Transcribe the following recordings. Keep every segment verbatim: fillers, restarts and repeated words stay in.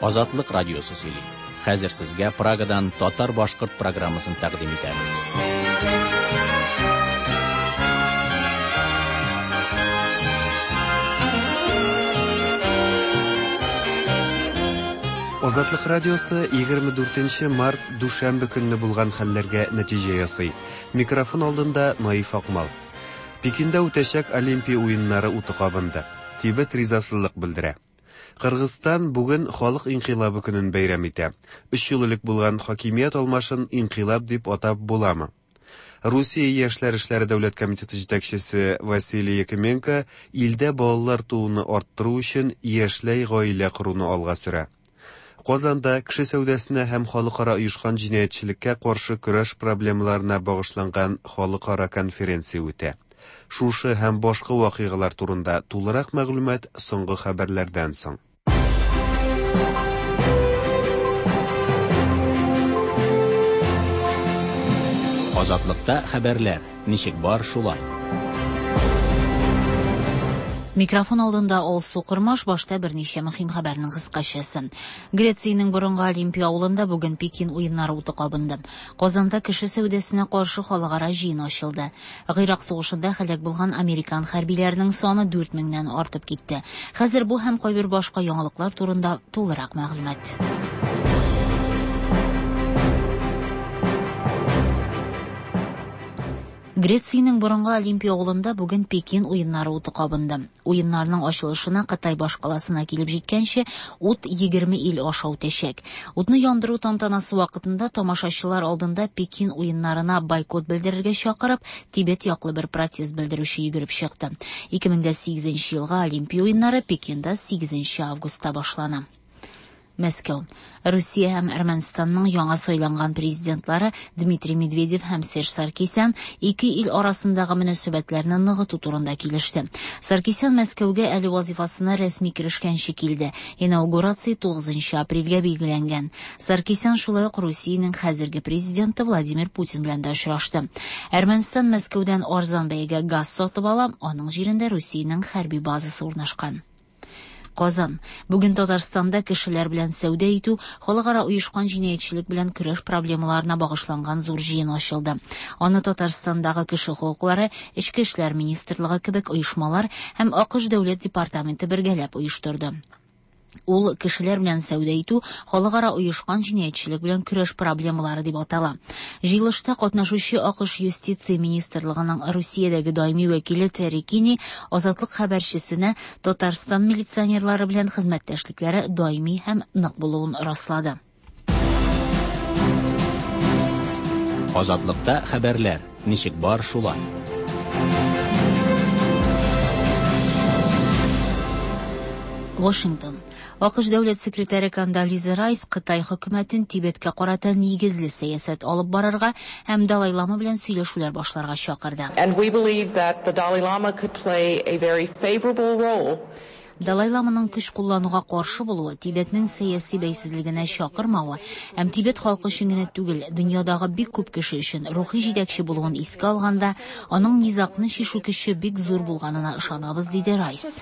Азатлык радиосы сөйли. Хәзер сезгә Прагадан татар-башкорт программасын тәкъдим итәбез. Азатлык радиосы егерме дүртенче март дүшәмбе көнне булган хәлләргә нәтиҗә ясый. Микрофон алдында Наиф Акмал. Пекинда үтәчәк Олимпия уеннары уты кабынды. Тибет ризасызлык белдерә. Кыргызстан бүген халык инкыйлабы көнен бәйрәм итә. Өч ел элек булган хакимият алмашын инкыйлаб дип атап буламы? Русия яшьләр эшләре дәүләт комитеты җитәкчесе Василий Якименко илдә балалар тууны арттыру өчен яшьләй гаилә куруны алга сөрә. Казанда кеше сәүдәсенә һәм халыкара оешкан җинаятьчелеккә каршы көрәш проблемаларына багышланган халыкара конференция үтә. Шушы һәм башка вакыйгалар турында тулырак мәгълүмат соңгы хәбәрләрдән соң. Азатлыкта хәбәрләр. Ничек бар шулай? Микрофон алдында Алсу Кырмаш, башта берничә мөһим хәбәрнең кыскачасы. Грециянең борынгы Олимпия авылында бүген Пекин уеннары уты кабынды. Казанда кеше сәүдәсенә каршы халыкара җыен ачылды. Гыйрак сугышында һәлак булган американ хәрбиләренең саны дүрт меңнән артып китте. Хәзер бу һәм кайбер башка яңалыклар турында тулырак мәгълүмат. Грециянең борынгы Олимпия авылында бүген Пекин уеннары уты кабынды. Уеннарның ачылышына Кытай башкаласына килеп җиткәнче ут егерме ил аша үтәчәк. Утны яндыру тантанасы вакытында тамашачылар алдында Пекин уеннарына бойкот белдерергә чакырып, Тибет яклы бер протест белдерүче йөгереп чыкты. ике мең сигезенче елга Олимпия уеннары Пекинда сигезенче августта башлана. Мәскәү. Русия һәм Әрмәнстанның яңа сайланган президентлары Дмитрий Медведев һәм Серж Саркисян ике ил арасындагы мөнәсәбәтләрне ныгыту турында килеште. Саркисян Мәскәүгә әле вазифасына рәсми кирешкәнче килде. Инаугурация тугызынчы апрельгә билгеләнгән. Саркисян шулай ук Русиянең хәзерге президенты Владимир Путин белән дә очрашты. Әрмәнстан Мәскәүдән арзан бәягә газ сатып ала, аның җирендә Русиянең хәрби базасы урнашкан. Казан. Бүген Татарстанда кешеләр белән сәүдә итү, халыкара оешкан җинаятьчелек белән көрәш проблемаларына багышланган зур җыен ачылды. Аны Татарстандагы кеше хокуклары, Эчке эшләр министрлыгы кебек оешмалар һәм АКШ дәүләт департаменты бергәләп оештырды. Ул кешеләр белән сәүдә итү, халыкара оешкан җинаятьчелек белән көрәш проблемалары дип атала. Җыелышта катнашучы АКШ юстиция министрлыгының Русиядәге даими вәкиле Терри Кини Азатлык хәбәрчесенә Татарстан милиционерлары белән хезмәттәшлекләре даими һәм нык булуын раслады. Азатлыкта хәбәрләр. Ничек бар шулай? Вашингтон. АКШ дәүләт секретаре Кондолиза Райс Кытай хөкүмәтен Тибеткә карата нигезле сәясәт алып барырга һәм Далай Лама белән сөйләшүләр башларга чакырды. And we believe that the Dalai Lama could play a very favorable role. Далай Ламаның көч куллануга каршы булуы, Тибетның сәяси бәйсезлегенә чакырмавы һәм Тибет халкы өчен генә түгел, дөньядагы бик күп кеше өчен рухи җитәкче булуын искә алганда, аның низакны чишү көче бик зур булганына ышанабыз, диде Райс.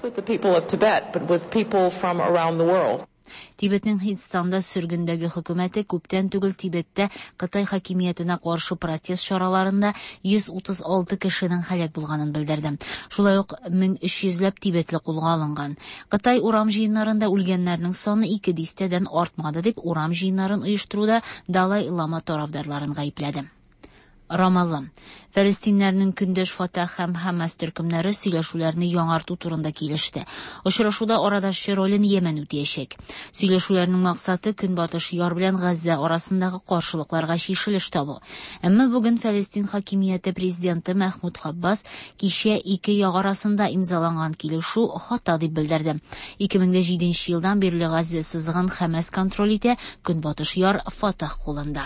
Тибетның Һиндстанда сөргендәге хөкүмәте күптән түгел Тибеттә Кытай хакимиятенә каршы протест чараларында йөз утыз алты кешенең һәлак булганын белдерде. Шулай ук мең өч йөзләп тибетле кулга алынган. Кытай урам җыеннарында үлгәннәрнең саны ике дистәдән артмады дип урам җыеннарын оештыруда Далай Лама тарафдарларын гаепләде. Рамалла. Фәлестиннәрнең көндәш Фатах һәм Хамас төркемнәре сөйләшүләрне яңарту турында килеште. Очрашуда арадашчы ролен Йемен үтәячәк. Сөйләшүләрнең максаты Көнбатыш яр белән Газза арасындагы каршылыкларга чишелеш табу. Әмма бүген Фәлестин хакимияте президенты Мәхмүд Хаббас кичә ике як арасында имзаланган килешү хата дип белдерде. ике мең җиденче елдан бирле Газза сызыгын Хамас контроль итә, Көнбатыш яр Фатах кулында.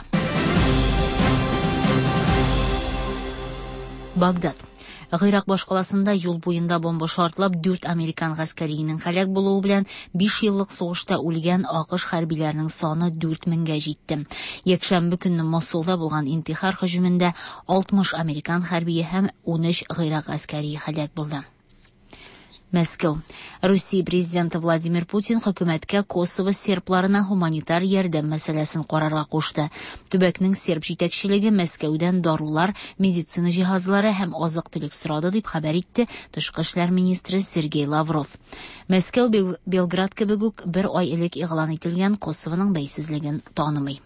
Багдад. Гыйрак башкаласында юл буенда бомба шартлап дүрт американ гаскәриенең һәлак булуы белән биш еллык сугышта үлгән АКШ хәрбиләренең саны дүрт меңгә җитте. Якшәмбе көнне Мосулда булган интихар һөҗүмендә алтмыш американ хәрбие һәм ун өч гыйрак гаскәри һәлак булды. Мәскәү. Русия президенты Владимир Путин хөкүмәткә Косово сербларына гуманитар ярдәм мәсьәләсен карарга кушты. Төбәкнең серб җитәкчелеге Мәскәүдән дарулар, медицина җиһазлары һәм азык-төлек сорады дип хәбәр итте Тышкы эшләр министры Сергей Лавров. Мәскәү Бел- Белград кебек үк бер ай элек игълан ителгән Косовоның бәйсезлеген танымый.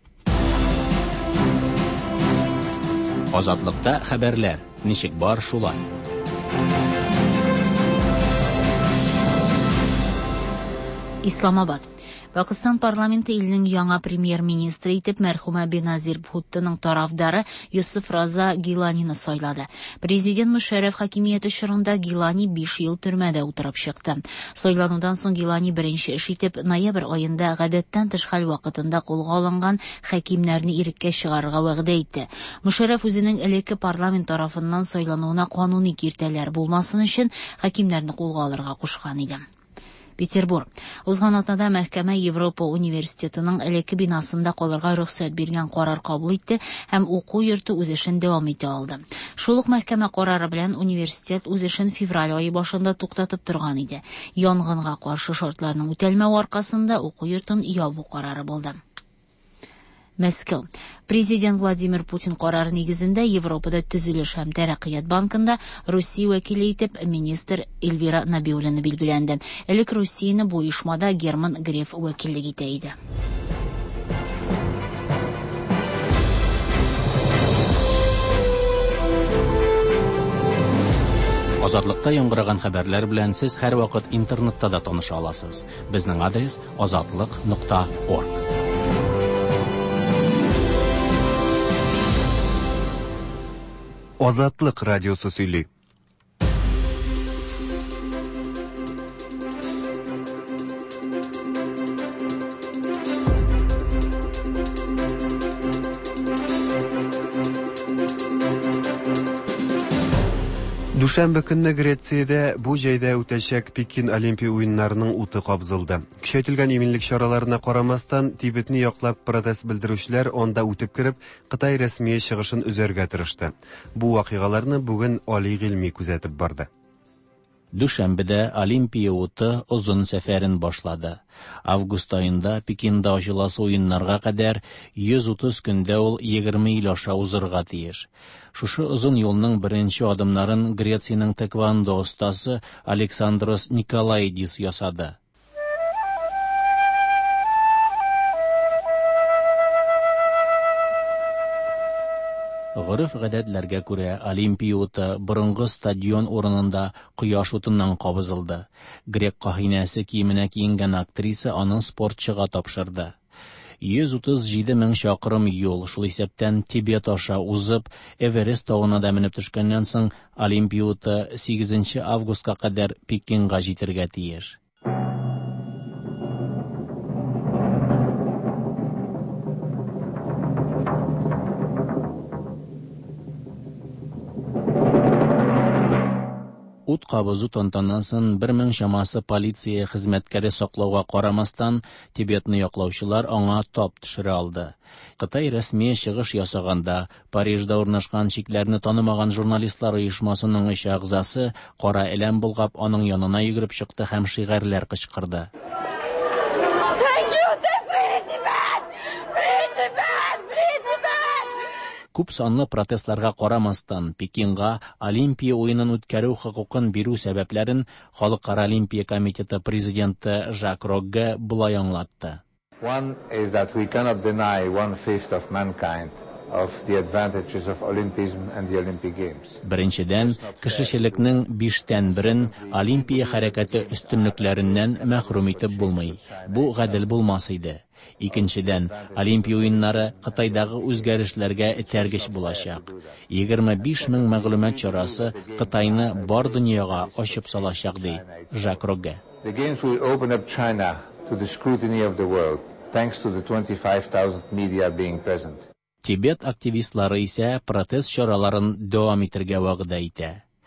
Азатлыкта хәбәрләр. Ничек бар шулай. Исламабад. Пакистан парламенты илнең яңа премьер-министры итеп мәрхүмә Беназир Бхуттоның тарафдары Юсуф Раза Гиланины сайлады. Президент Мушарраф хакимияте чорында Гилани биш ел төрмәдә утырып чыкты. Сайланудан соң Гилани беренче эш итеп ноябрь аенда гадәттән тыш хәл вакытында кулга алынган хакимнәрне иреккә чыгарырга вәгъдә итте. Мушарраф үзенең элекке парламент тарафыннан сайлануына кануни киртәләр булмасын өчен хакимнәрне кулга алырга кушкан иде. Петербург. Узган атнада мәхкәмә Европа университетының элекке бинасында калырга рөхсәт биргән карар кабул итте һәм уку йорты үз эшен дәвам итә алды. Шул ук мәхкәмә карары белән университет үз эшен февраль айы башында туктатып торган иде. Янгынга каршы шартларның үтәлмәү аркасында уку йортын ябу карары булды. Мәскәү. Президент Владимир Путин карары нигезендә Европада төзелеш һәм тәрәккыят банкында Русия вәкиле итеп министр Эльвира Набиуллина билгеләнде. Элек Русияны бу оешмада Герман Греф вәкиллек итә иде. Азатлыкта яңгыраган хәбәрләр белән сез һәр вакыт интернетта да таныша аласыз. Безнең адрес азатлык нокта орг. Азатлык радиосы сөйли. Дүшәмбе көнне Грециядә бу җәйдә үтәчәк Пекин Олимпия уеннарының уты кабзылды. Көчәйтелгән иминлек чараларына карамастан, Тибетны яклап протест белдерүчеләр анда үтеп кереп, Кытай рәсми чыгышын үзәргә тырышты. Бу вакыйгаларны бүген Али Гыйльми күзәтеп барды. Дүшәмбедә Олимпия уты озын сәфәрен башлады. Август айында Пекинда ачыласы уеннарга кадәр йөз утыз көндә ул егерме ил аша узырга тиеш. Шушы озын юлның беренче адымнарын Грециянең тэквондо остасы Александрос Николаидис ясады. Гырыф гадәтләргә күрә Олимпия уты борынгы стадион урынында кояш утыннан кабызылды. Грек каһинәсе киеменә киенгән актриса аның спортчыга тапшырды. йөз утыз җиде мең чакрым юл, шул исәптән Тибет аша узып, Эверест тауына да менеп төшкәннән соң Олимпия уты сигезенче августка кадәр Пекинга җитәргә тиеш. Ут кабызу тантанасын бер мең чамасы полиция хезмәткәре саклауга карамастан, Тибетны яклаучылар аңа тап төшерә алды. Кытай рәсми чыгыш ясаганда, Парижда урнашкан чикләрне танымаган журналистлар оешмасының өч агзасы кара эләм булгап аның янына йөгереп чыкты һәм шигарләр кычкырды. Күп санлы протестларга карамастан, Пекинга Олимпия уенын үткәрү хокукын бирү сәбәпләрен Халыкара Олимпия комитеты президенты Жак Рогге булай аңлатты. One is that we cannot deny one-fifth of mankind of the advantages of Olympism and the Olympic Games. Беренчедән, кешечелекнең биштән берен Олимпия хәрәкәте өстенлекләреннән мәхрүм итеп булмый. Бу гадел булмас иде. Икенчедән, Олимпия уеннары Кытайдагы үзгәрешләргә этәргеч булачак. егерме биш мең мәгълүмат чарасы Кытайны бар дөньяга ачып салачак ди Жак Рогге. The Games will open up China to the scrutiny of the world, thanks to the twenty-five thousand media being present. Тибет активистлары исә протест чараларын дәвам итәргә вәгъдә итә.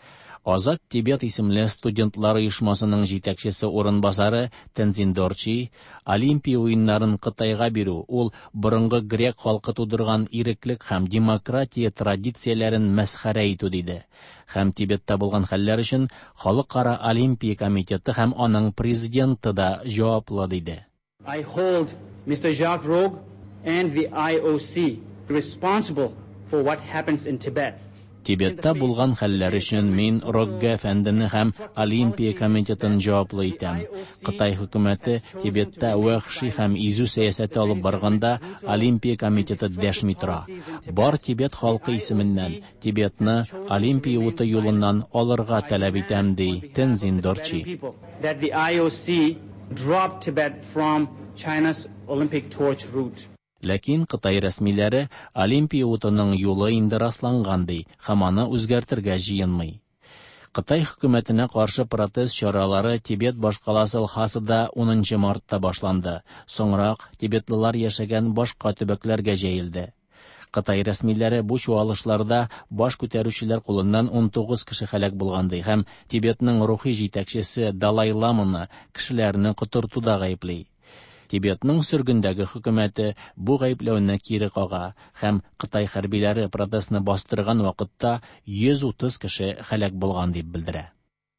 Азат Тибет исемле студентлар оешмасының җитәкчесе урынбасары Тензин Дорчи Олимпия уеннарын Кытайга бирү ул борынгы грек халкы тудырган иреклек һәм демократия традицияләрен мәсхәрә итү диде. Һәм Тибетта булган хәлләр өчен Халыкара Олимпия комитеты һәм аның президенты да җаваплы диде. I hold Mister Jacques Rogue and the I O C responsible for what happens in Tibet. Тибетта булган хәлләр өчен мин Рогге әфәндене һәм Олимпия комитетын җаваплы итәм. Кытай хөкүмәте Тибетта вахши һәм изү сәясәте алып барганда Олимпия комитеты дәшми тора. Бар Тибет халкы исеменнән Тибетны Олимпия уты юлыннан алырга таләп итәм ди Тензин Дорчи. That the I O C dropped Tibet from China's Olympic torch route. Ләкин Кытай рәсмиләре Олимпия утының юлы инде расланган ди, һәм аны үзгәртергә җыенмый. Кытай хөкүмәтенә каршы протест чаралары Тибет башкаласы Лхасада унынчы мартта башланды. Соңрак тибетлылар яшәгән башка төбәкләргә җәелде. Кытай рәсмиләре бу чуалышларда баш күтәрүчеләр кулыннан он тугыз кеше һәлак булган ди, һәм Тибетның рухи җитәкчесе Далай Ламаны кешеләрне котыртуда гаепли. Тибетның сөргендәге хөкүмәте бу гаепләүне кире кага һәм Кытай хәрбиләре протестны бастырган вакытта йөз утыз кеше һәлак булган дип белдерә.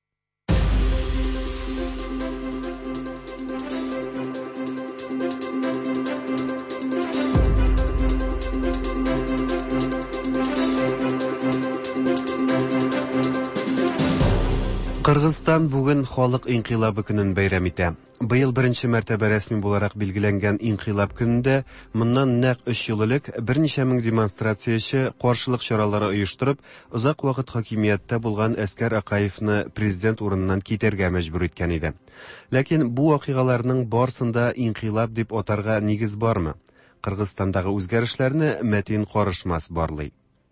Кыргызстан бүген халык инкыйлабы көнен бәйрәм итә. Быел беренче мәртәбә рәсми буларак билгеләнгән инкыйлаб көнендә моннан нәкъ өч ел элек берничә мең демонстрацияче каршылык чаралары оештырып, озак вакыт хакимияттә булган Әскәр Акаевны президент урыныннан китәргә мәҗбүр иткән иде. Ләкин бу вакыйгаларның барсында инкыйлаб дип атарга нигез бармы? Кыргызстандагы үзгәрешләрне Мәтин Карышмас барлый.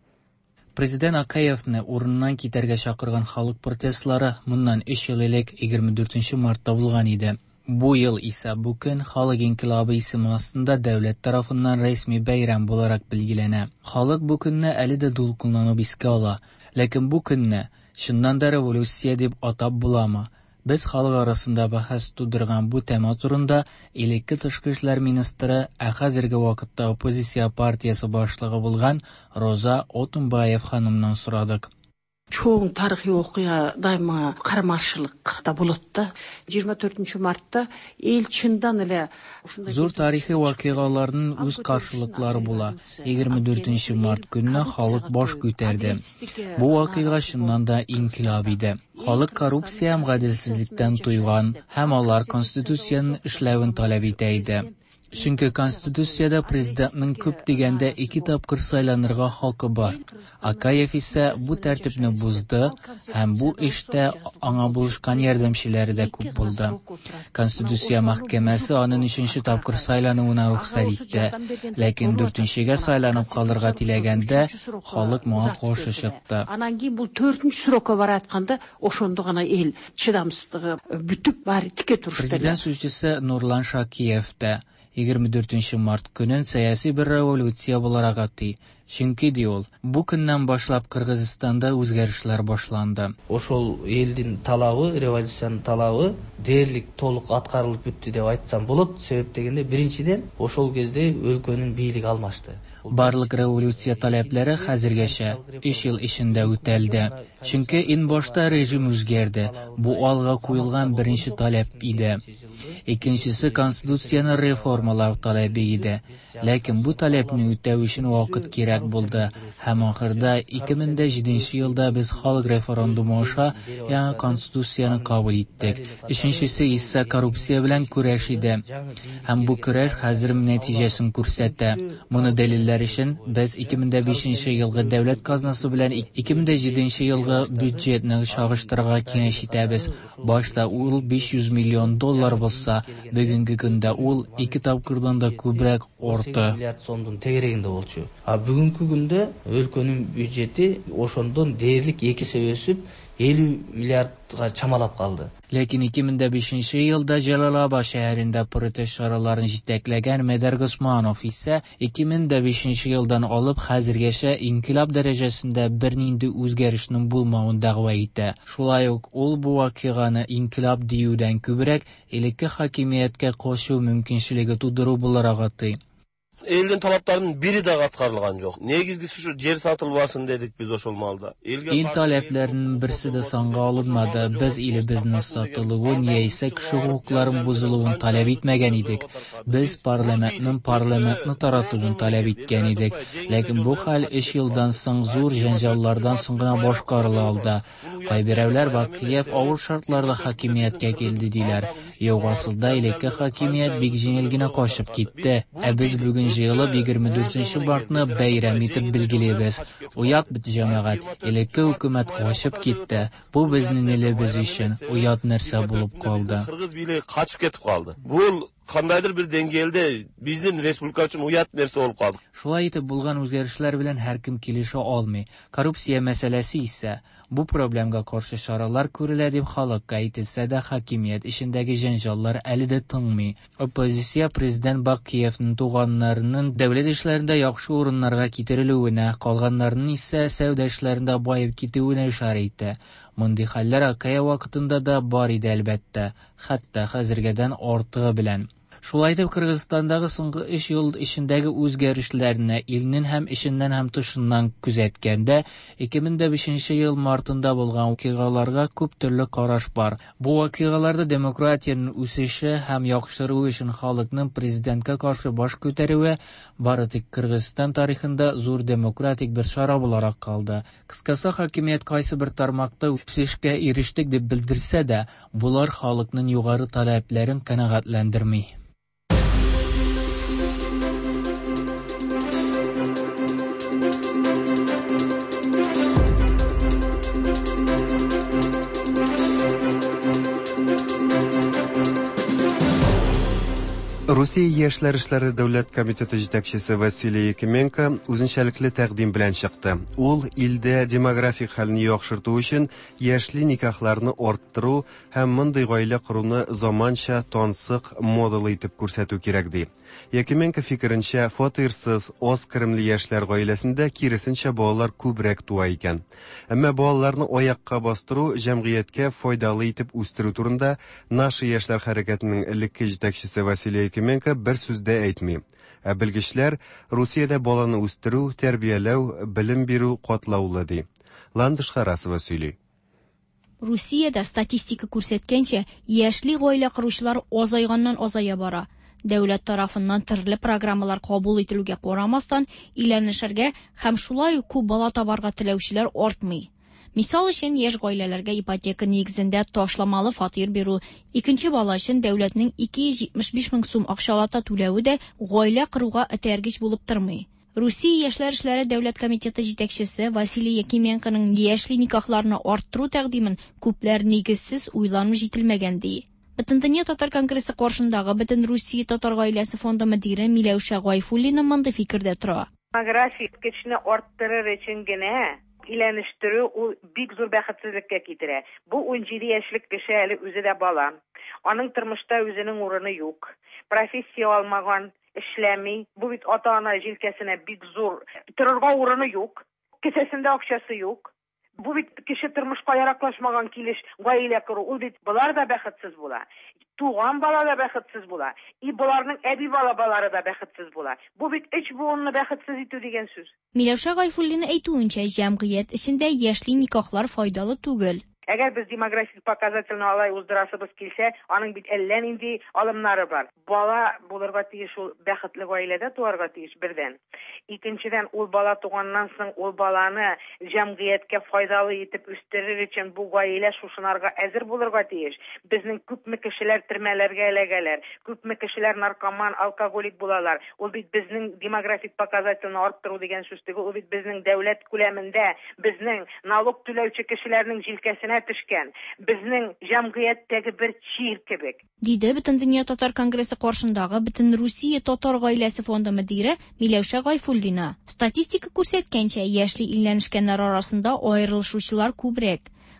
Президент Акаевны урыннан китәргә чакырган халык протестлары моннан өч ел элек егерме дүртенче мартта булган иде. Бу ел исә бу көн халык инкыйлабы исеме астында дәүләт тарафыннан рәсми бәйрәм буларак билгеләнә. Халык бу көнне әле дә дулкынланып искә ала, ләкин бу көнне чыннан да революция дип атап буламы? Без халык арасында бәхәс тудырган бу тема турында элекке тышкы эшләр министры, ә хәзерге вакытта оппозиция партиясе башлыгы булган Роза Отунбаев ханымнан сорадык. Çoğun tarihi okuya daima karmaşılıkta buluttu. yirmi dördüncü Mart'ta el çından ile Зур тарихи вакыйгаларның үз каршылыклары була. егерме дүртенче март көнне халык баш күтәрде. Бу вакыйга чыннан да инкилаб иде. Халык коррупция һәм гаделсезлектән туйган һәм алар конституциянең эшләвен таләп итә иде. Чөнки конституциядә президентның күп дигәндә ике тапкыр сайланырга хакы бар. Акаев исә бу тәртипне бузды һәм бу эштә аңа булышкан ярдәмчеләре дә күп булды. Конституция мәхкәмәсе аның өченче тапкыр сайлануына рөхсәт итте, ләкин дүртенчегә сайланып калырга теләгәндә халык моңа каршы чыкты. Анан кийин бу төртүнчү срока бара атканда ошондо гана эл чыдамсыздыгы бүтүп бары тике турышты. Президент сүзчесе Нурлан Шакиев та егерме дүртенче март көнен сәяси бер революция буларак атый. Чөнки ди ул, бу көннән башлап Кыргызстанда үзгәрешләр башланды. Ошол элдин талабы, революциянын талабы дээрлик толук аткарылып бүттү деп айтсам болот. Себеп дегенде биринчиден ошол кезде өлкөнүн бийлиги алмашты. Барлык революция таләпләре хәзергәчә өч ел ичендә үтәлде. Чөнки ин башта режим үзгәрде. Бу алга куелган беренче таләп иде. Икенчесе конституцияны реформалау таләбе иде. Ләкин бу таләпне үтәү өчен вакыт кирәк булды. Һәм ахырда ике мең җиденче елда без халык референдумы аша яңа конституцияны кабул иттек. Өченчесе исә коррупция белән көрәш иде. Һәм бу көрәш хәзер нәтиҗәсен күрсәтә. Моны дәлилләр өчен без ике мең бишенче елгы дәүләт казнасы белән ике мең җиденче елгы бюджетны чагыштырырга киңәш итәбез. Башта ул биш йөз миллион доллар булса, бүгенге көндә ул ике тапкырдан да күбрәк орты. миллиард сомдун тегерегинде болчу. А бүгүнкү күндө өлкөнүн бюджети ошондон дээрлик эки эсе өсүп elүү миллиардга чамалап калды. Lekin ikki ming beshinchi yilda Jalolabad shahrida protest choralarini jitaklagan Medar Gusmanov esa ikki ming beshinchi yildan olib hozirgacha inqilob darajasida bir nindi o'zgarishning bo'lmag'ini da'vo etdi. Shulay uq ul bu voqeani inqilob deyudan ko'proq elekka hokimiyatga qo'shuv mumkinchiligi tug'dirib bo'larag'ati. Elden talaplarının biri de atkarılgan yok. Negizgisi şu yer satılmasın dedik biz oş olmalıda. İl taleplerinin birisi de sanga alınmadı. Biz ilibiznin satılığı niyeyse kişi hukukların bozuluğunu talep etmegen idik. Biz parlamentinin parlamentini taratığını talep etken idik. Lakin bu hal iş yıldan soň zor janjallardan soňra boşkarılaldı. Qaybirevler Bakiyev ağır şartlarda hakimiyetke geldi diler. Yoq asılda elekka hakimiyet big jenilgine qoşup gitti. E biz bugün yılı yigirme dörtinchi martni bayram etib belgileymiz. Uyat bit jamoat, elekka hukumat qo'shib ketdi. Bu bizning elimiz uchun uyat narsa bo'lib qoldi. Qirg'iz biyligi qochib ketib qoldi. Bu qandaydir bir dengelde bizning respublika uchun uyat narsa bo'lib qoldi. Shulay etib bo'lgan o'zgarishlar bilan har kim kelisha olmay. Korrupsiya masalasi esa bu problemga qarshi choralar ko'riladi deb xalqqa aytilsa-da, hokimiyat ishindagi janjallar alida tinmay. Oppozitsiya prezident Bakiyevning tug'anlarining davlat ishlarida yaxshi o'rinlarga ketiriluvini, qolganlarning esa savdo ishlarida boyib ketuvini ishora etdi. Bunday hollar aqaya vaqtida da bor edi albatta, hatto hozirgadan ortig'i bilan. Shulay deb Qirg'izistondagi so'nggi ish yil ishindagi o'zgarishlarni elning ham ishidan ham tishundan kuzatganda ikki ming beshinchi yil martida bo'lgan voqealarga ko'p turli qarash bor. Bu voqealarda demokratiyaning o'sishi ham yoqtiruvi uchun xalqning prezidentga qarshi bosh ko'taruvi baritik Qirg'iziston tarixida zo'r demokratik bir chora bo'laroq qoldi. Qisqasi hokimiyat qaysi bir tarmoqda o'sishga erishdik deb bildirsa-da, bular xalqning yuqori talablarini qanoatlantirmay. Rusiya Yoshlar ishlari davlat komiteti yetakchisi Vasiliy Yakemenko o'zinchalikli taqdim bilan chiqdi. U ilda demografik holni yaxshirtish uchun yoshli nikohlarni orttiruv ham bunday oila quruvni zamoncha tonsiq model etib ko'rsatuv kerak deydi. Yakemenko fikrincha, fotirsiz oz kirimli yoshlar oilasida kirisincha bolalar ko'proq tug'a ekan. Ammo bolalarni oyoqqa bostiruv jamiyatga foydali etib o'stiruv turida Nashi yoshlar harakatining ilk yetakchisi Vasiliy Yakemenko bir so'zda aytmay. Bilgichlar Rossiyada bolani o'stiruv, tarbiyalav, bilim beruv qotlovladi. Landish Xarasova so'ylaydi. Rossiyada statistika ko'rsatgancha, yoshli oila quruvchilar ozaygandan ozaya bora. Davlat tarafidan turli programmalar qabul etilganiga qaramasdan, ilanishlarga ham shulay ko'p bola tobarga tilovchilar ortmay. Misol uchun, yosh oilalarga ipoteka negizida toshlamali fatir beru, ikkinchi bola uchun davlatning ikki yuz yetmish besh ming so'm aqsholata to'lavi-da oila quruga atargich bo'lib turmay. Rossiya Yoshlar ishlari davlat komiteti yetakchisi Vasiliy Yakemenkoning yoshli nikohlarni orttiruv taqdimin ko'plar negizsiz o'ylanib yetilmagan deydi. Butun dunyo Tatar kongressi qarshidagi Butun Rossiya Tatar oilasi fondi mudiri Milausha G'oyfullina manda fikrda turadi. Demografik keçini orttirir uchungina ilanishtiruv u big zo'r baxtsizlikka keltiradi. Bu o'n yetti yoshlik kishi hali o'zida bola. Uning turmushda o'zining o'rni yo'q. Professiya olmagan, ishlamay, bu bit ota-ona jilkasini big zo'r turarga o'rni yo'q. Kesasida aqchasi yo'q. Bu bit kishi turmushga yaroqlashmagan kelish, oila qurib, u bit bular da baxtsiz bo'ladi. Tuğan bala da baxtsiz bo'ladi. I bularning abi bala balari da baxtsiz bo'ladi. Bu bit ich bo'g'inni baxtsiz etu degan so'z. Milausha G'oyfullina aytuvuncha, jamiyat ishida yoshli nikohlar foydali tugul. Agar biz demografik показательni olay o'zdirasimiz kelsa, uning bit ellan indi olimlari bor. Bola bo'larga tegish ul baxtli oilada tug'arga tegish birdan. Ikkinchidan, ul bola tug'andan so'ng ul bolani jamiyatga foydali etib o'stirish uchun bu oila shushinarga azir bo'larga tegish. Bizning ko'pmi kishilar turmalarga aylanganlar, ko'pmi kishilar narkoman, alkogolik bo'lalar. Ul bit bizning demografik показательni orttiruv degan so'zdagi, ul bit bizning davlat ko'lamida bizning налог to'lovchi kishilarning jilkasini tishgan, bizning jamiyatdagi bir chir kebek. Deydi Butun dunyo Tatar kongressi qarshidagi Butun Rossiya Tatar oilasi fondi mudiri Milausha G'oyfullina. Statistika ko'rsatgancha, yoshli illanishganlar orasida ayrilishuvchilar ko'proq.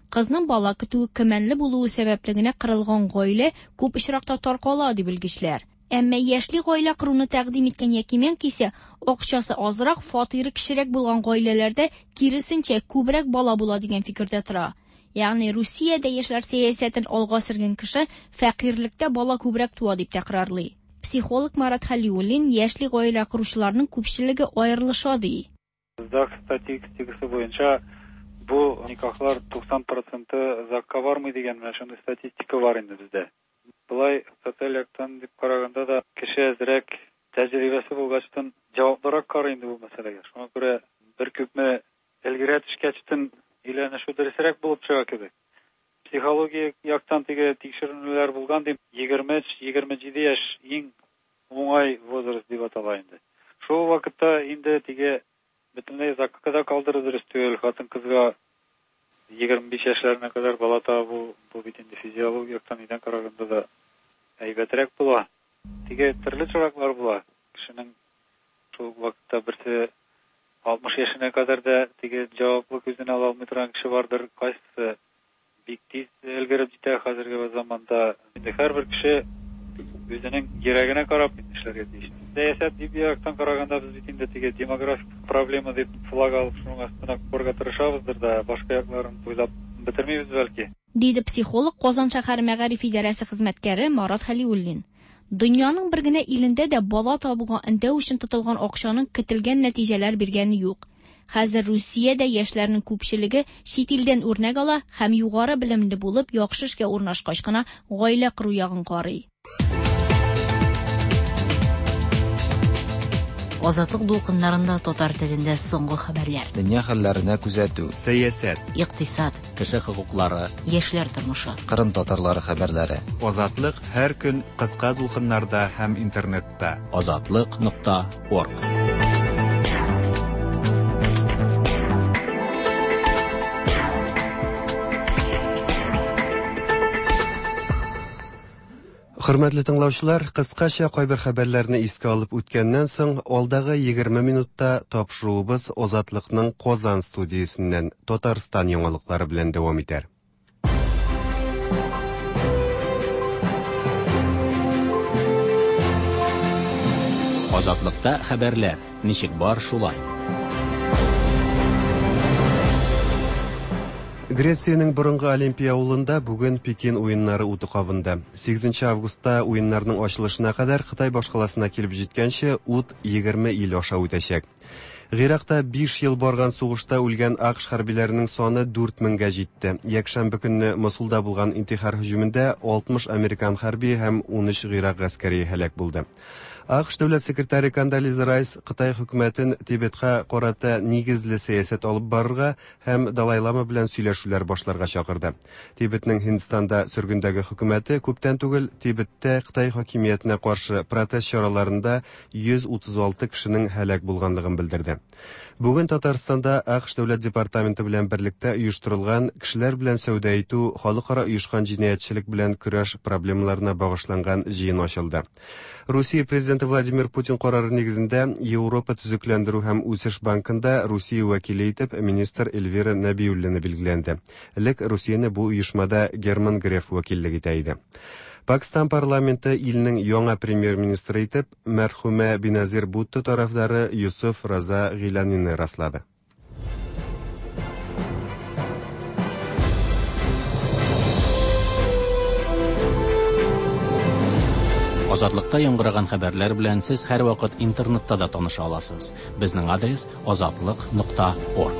кызның бала көтүе көмәнле булуы сәбәпле генә кырылган гаилә күп очракта таркала ди белгечләр. Әмма яшьли гаилә кыруны тәкъдим иткән Якимян кисә акчасы азрак, фатиры кичерәк булган гаиләләрдә киресенчә күбрәк бала була дигән фикердә тора. Ягъни Русиядә яшьләр сәясәтен алга сөргән кеше фәкыйрьлектә бала күбрәк туа дип тәкрарлый. Психолог Марат Халиуллин яшьли гаилә куручыларның күпчелеге аерылыша ди. ЗАГС статистикасы буенча бу никахлар туксан проценты ЗАГСка бармый дигән менә шундый статистика бар инде бездә. Булай социаль яктан дип караганда да кеше әзрәк тәҗрибәсе булгачтан җаваплырак карый инде бу мәсьәләгә. Шуңа күрә бер күпме элгәрәк төшкәчтен өйләнешү дөресрәк булып чыга кебек. Психология яктан теге тикшеренүләр булган дип егерме өч егерме җиде яшь иң уңай возраст дип атала инде. Шул вакытта инде теге бөтенләй ЗАГСка да калдыру дөрес түгел. Хатын-кызга егерме биш яшьләренә кадәр бала табу, бу бит инде физиологик яктан идән караганда да әйбәтрәк була. Теге төрле чыраклар була. Кешенең шул вакытта берсе алтмыш яшенә кадәр да теге җаваплы күзен ала алмый торган кеше бардыр. Кайсы бик тиз элгәреп җитә хәзерге заманда. Инде һәрбер кеше үзенең йөрәгенә карап эшләргә тиеш. Сәясәт дип яктан караганда без бит инде теге демографик проблема дип флаг алып шуның астына курга тырышабыздыр да башка якларын буйлап бетермибез бәлки. Диде психолог Казан шәһәр мәгариф идарәсе хезмәткәре Марат Халиуллин. Дөньяның бер генә илендә дә бала табуга өндәү өчен тотылган акчаның көтелгән нәтиҗәләр биргәне юк. Хәзер Русиядә яшьләрнең күпчелеге чит илдән үрнәк ала һәм югары белемле булып, яхшы эшкә урнашкач кына гаилә кору ягын карый. Азатлык дулкыннарында татар телендә соңгы хәбәрләр. Дөнья хәлләренә күзәтү, сәясәт, икътисад, кеше хокуклары, яшьләр тормышы, Кырым татарлары хәбәрләре. Азатлык һәр көн кыска дулкыннарда һәм интернетта. азатлык нокта орг. Хөрмәтле тыңлаучылар, кыскача кайбер хәбәрләрне искә алып үткәннән соң, алдагы егерме минутта тапшыруыбыз Азатлыкның Казан студиясеннән Татарстан яңалыклары белән дәвам итәр. Азатлыкта хәбәрләр. Ничек бар шулай? Грециянең борынгы Олимпия авылында бүген Пекин уеннары уты кабынды. сигезенче августта уеннарның ачылышына кадәр Хытай башкаласына килеп җиткәнче ут егерме ил аша үтәчәк. Гыйракта биш ел барган сугышта үлгән АКШ хәрбиләренең саны дүрт меңгә җитте. Якшәмбе көнне Мосулда булган интихар һөҗүмендә алтмыш американ хәрби һәм ун өч гыйрак гаскәри һәлак булды. АКШ дәүләт секретаре Кондолиза Райс Кытай хөкүмәтен Тибетка карата нигезле сәясәт алып барырга һәм Далай Лама белән сөйләшүләр башларга чакырды. Тибетның Һиндстанда сөргендәге хөкүмәте күптән түгел Тибеттә Кытай хакимиятенә каршы протест чараларында йөз утыз алты кешенең һәлак булганлыгын белдерде. Бүген Татарстанда АКШ дәүләт департаменты белән берлектә оештырылган кешеләр белән сәүдә итү, халыкара оешкан җинаятьчелек белән көрәш проблемаларына багышланган җыен ачылды. Русия президенты Владимир Путин карары нигезендә Европа төзекләндерү һәм үсеш банкында Русия вәкиле итеп министр Эльвира Набиуллина билгеләнде. Элек Русияне бу оешмада Герман Греф вәкиллек итә иде. Пакистан парламенты илнең яңа премьер-министры итеп мәрхүмә Биназир Бутто тарафдары Юсуф Раза Гиланине раслады. Азатлыкта яңгыраган хәбәрләр белән сез һәр вакыт интернетта да таныша аласыз. Безнең адрес азатлык нокта орг.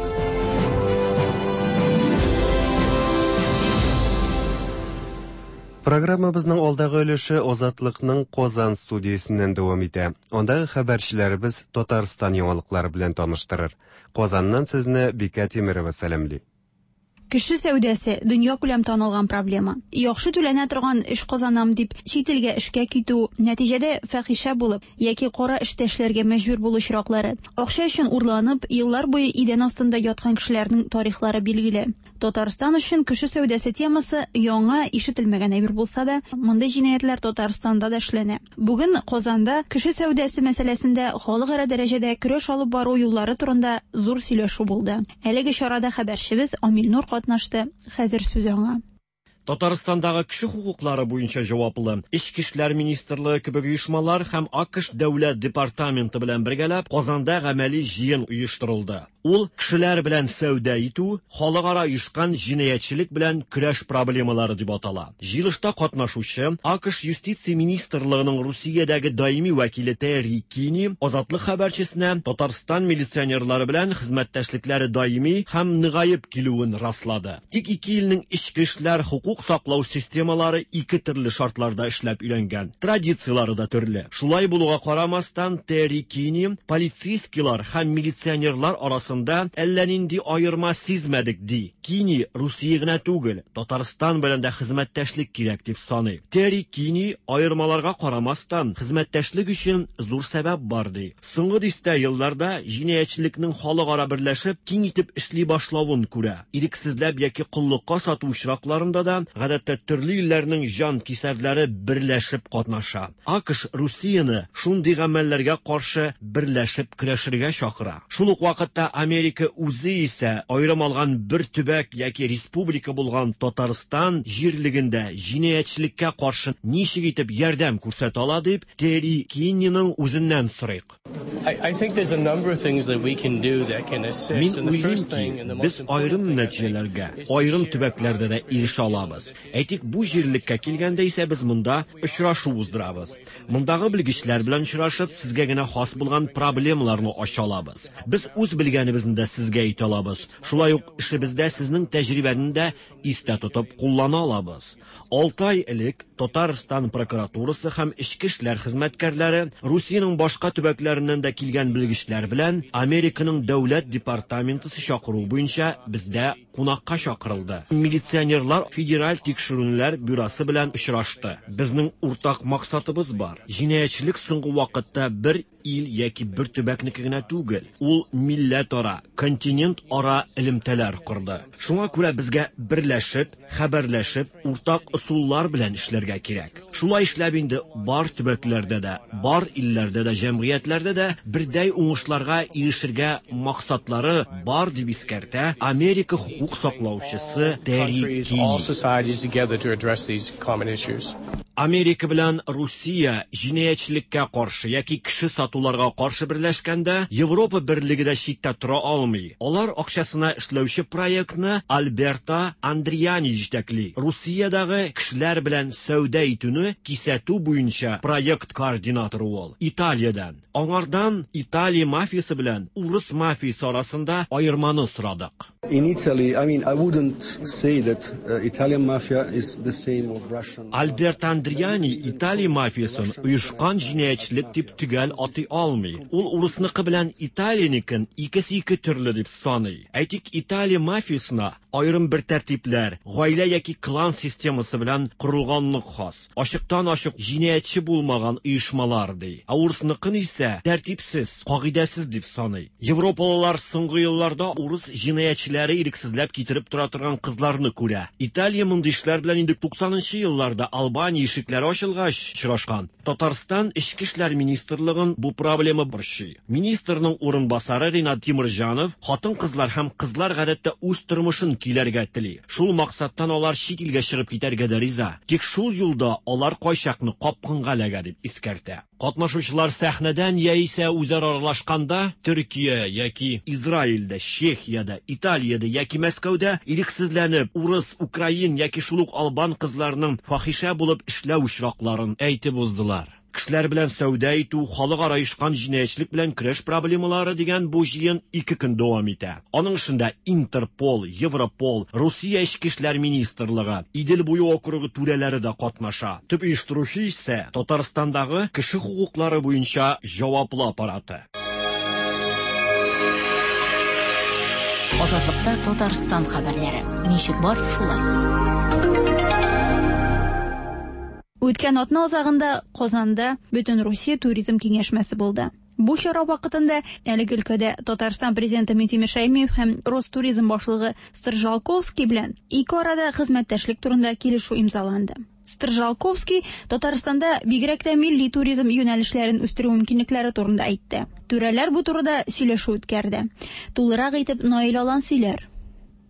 Программабызның алдагы өлеше Азатлыкның Казан студиясеннән дәвам итә. Андагы хәбәрчеләребез Татарстан яңалыклары белән таныштырыр. Казаннан сезне Бикә Тимерова сәламли. Кеше сәүдәсе дөнья күләм танылган проблема. Яхшы түләнә торган эш казанам дип чит илгә эшкә китү, нәтиҗәдә фәхишә булып яки кара эштә эшләргә мәҗбүр булу чираклары. Акча өчен урланып, еллар буе идән астында яткан кешеләрнең тарихлары билгеле. Татарстан өчен кеше сәүдәсе темасы яңа ишетелмәгән әйбер булса да, мондай җинаятьләр Татарстанда да эшләнә. Бүген Казанда кеше сәүдәсе мәсьәләсендә халыкара дәрәҗәдә көрәш алып бару юллары турында зур сөйләшү булды. Әлеге чарада хәбәрчебез Амил Нур катнашты. Хәзер сүз аңа. Татарстандагы кеше хукуклары буенча җаваплы Ички эшләр министрлыгы кебек оешмалар һәм АКШ дәүләт департаменты белән бергәләп Казанда гамәли җыен оештырылды. Ул кешеләр белән сәүдә итү, халыкара оешкан җинаятьчелек белән көрәш проблемалары дип атала. Җыелышта катнашучы АКШ юстиция министрлыгының Русиядәге даими вәкиле Терри Кини азатлык хәбәрчесенә Татарстан милиционерлары белән хезмәттәшлекләре даими һәм ныгаеп килүен раслады. Тик ике илнең ички эшләр хукук саклау системалары ике төрле шартларда эшләп өйрәнгән. Традициялары да төрле. Шулай булуга карамастан Терри Кини полицейскийлар һәм милиционерлар арасында әллә нинди аерма сизмәдек ди. Кини Русия гына түгел, Татарстан белән дә хезмәттәшлек кирәк дип саный. Терри Кини аермаларга карамастан хезмәттәшлек өчен зур сәбәп бар ди. Соңгы дистә елларда җинаятьчелекнең халыкара берләшеп киң итеп эшли башлавын күрә. Ирексезләп яки куллыкка сату очракларында да гадәттә төрле илләрнең җан кисәрләре берләшеп катнаша. АКШ Русияны шундый гамәлләргә каршы берләшеп көрәшергә чакыра. Шул ук вакытта Америка үзе исә аерым алган бер төбәк яки республика булган Татарстан җирлегендә җинаятьчелеккә каршы ничек итеп ярдәм күрсәтә ала дип Терри Кининың үзеннән сорыйк. Мин уйлыйм ки, без аерым нәтиҗәләргә, аерым төбәкләрдә дә ирешә алабыз. Әйтик, бу җирлеккә килгәндә исә без монда очрашу уздырабыз. Мондагы белгечләр белән очрашып, сезгә генә хас булган проблемаларны ача алабыз. Без үз белгәнебезне дә сезгә әйтә алабыз. Шулай ук эшебездә сезнең тәҗрибәне дә истә тотып куллана алабыз. алты ай элек Татарстан прокуратурасы һәм ички эшләр хезмәткәрләре Русиянең башка төбәкләреннән дә килгән белгечләр белән Американың дәүләт департаменты чакыру буенча бездә кунакка чакырылды. Милиционерлар федераль тикшерүләр бюросы белән очрашты. Безнең уртак максатыбыз бар. Җинаятьчелек соңгы вакытта бер ил яки бер төбәкнеке генә түгел. Ул милләт-ара, континент-ара элемтәләр кырды. Шуңа күрә безгә берләшеп, хәбәрләшеп, уртак ысуллар белән эшләргә кирәк. Шулай эшләп инде бар төбәкләрдә дә, бар илләрдә дә, җәмгыятьләрдә дә бердәй уңышларга ирешергә максатлары бар дип искәртә Америка хукук саклаучысы Терри Кини. Америка белән Русия җинаятьчелеккә каршы яки кеше сатуларга каршы берләшкәндә Европа берлеге дә читтә тора алмый. Алар акчасына эшләүче проектны Альберто Андриани җитәкли. Русиядагы кешеләр белән сәүдә итүне кисәтү буенча проект координаторы ул. Италиядән. Аңардан Италия мафиясы белән урыс мафиясы арасында аерманы сорадык. In Italy, I mean, I wouldn't say that uh, Italian mafia is the same of Russian. Альберто Андриани Италия мафиясын оешкан җинаятьчелек дип төгәл атый алмый. Ул урысныкы белән Италияникен икесе ике төрле дип саный. Әйтик, Италия мафиясына аерым бер тәртипләр, гаилә яки клан системасы белән корылганлык хас. Ачыктан ачык җинаятьче булмаган оешмалар ди. Ә урысныкын исә тәртипсез, кагыйдәсез дип саный. Европалылар соңгы елларда урыс җинаятьчеләре ирексезләп китереп тора торган кызларны күрә. Италия мондый эшләр белән инде туксанынчы елларда Албания ишекләре ачылгач очрашкан. Татарстан Ички эшләр министрлыгын бу проблема борчый. Министрның урынбасары Ринат Тимирҗанов хатын-кызлар һәм кызлар гадәттә үз тормышын киләргә тели. Шул максаттан алар чит илгә чыгып китәргә дә риза. Тик шул юлда алар кайчакны капканга ләгә дип искәртә. Катнашучылар сәхнәдән яисә үзара аралашканда Төркия яки Израильдә, Чехиядә, Италиядә яки Мәскәүдә ирексезләнеп, урыс, украин яки шул ук албан кызларның фахишә булып эшләү очракларын әйтеп уздылар. Кешеләр белән сәүдә итү, халыкара оешкан җинаятьчелек белән көрәш проблемалары дигән бу җыен ике көн дәвам итә. Аның эчендә Интерпол, Европол, Русия Ички эшләр министрлыгы, Идел буе округы түрәләре дә катнаша. Төп оештыручы исә Татарстандагы кеше хукуклары буенча җаваплы аппараты. Азатлыкта Татарстан хәбәрләре. Ничек бар шулай. Үткән атна азагында Казанда Бөтен Русия туризм киңәшмәсе булды. Бу чара вакытында әлеге өлкәдә Татарстан президенты Минтимер Шәймиев һәм Ростуризм башлыгы Стржалковский белән ике арада хезмәттәшлек турында килешү имзаланды. Стржалковский Татарстанда бигрәк тә милли туризм юнәлешләрен үстерү мөмкинлекләре турында әйтте. Түрәләр бу турыда сөйләшү үткәрде. Тулырак итеп Наил Алан сөйләр.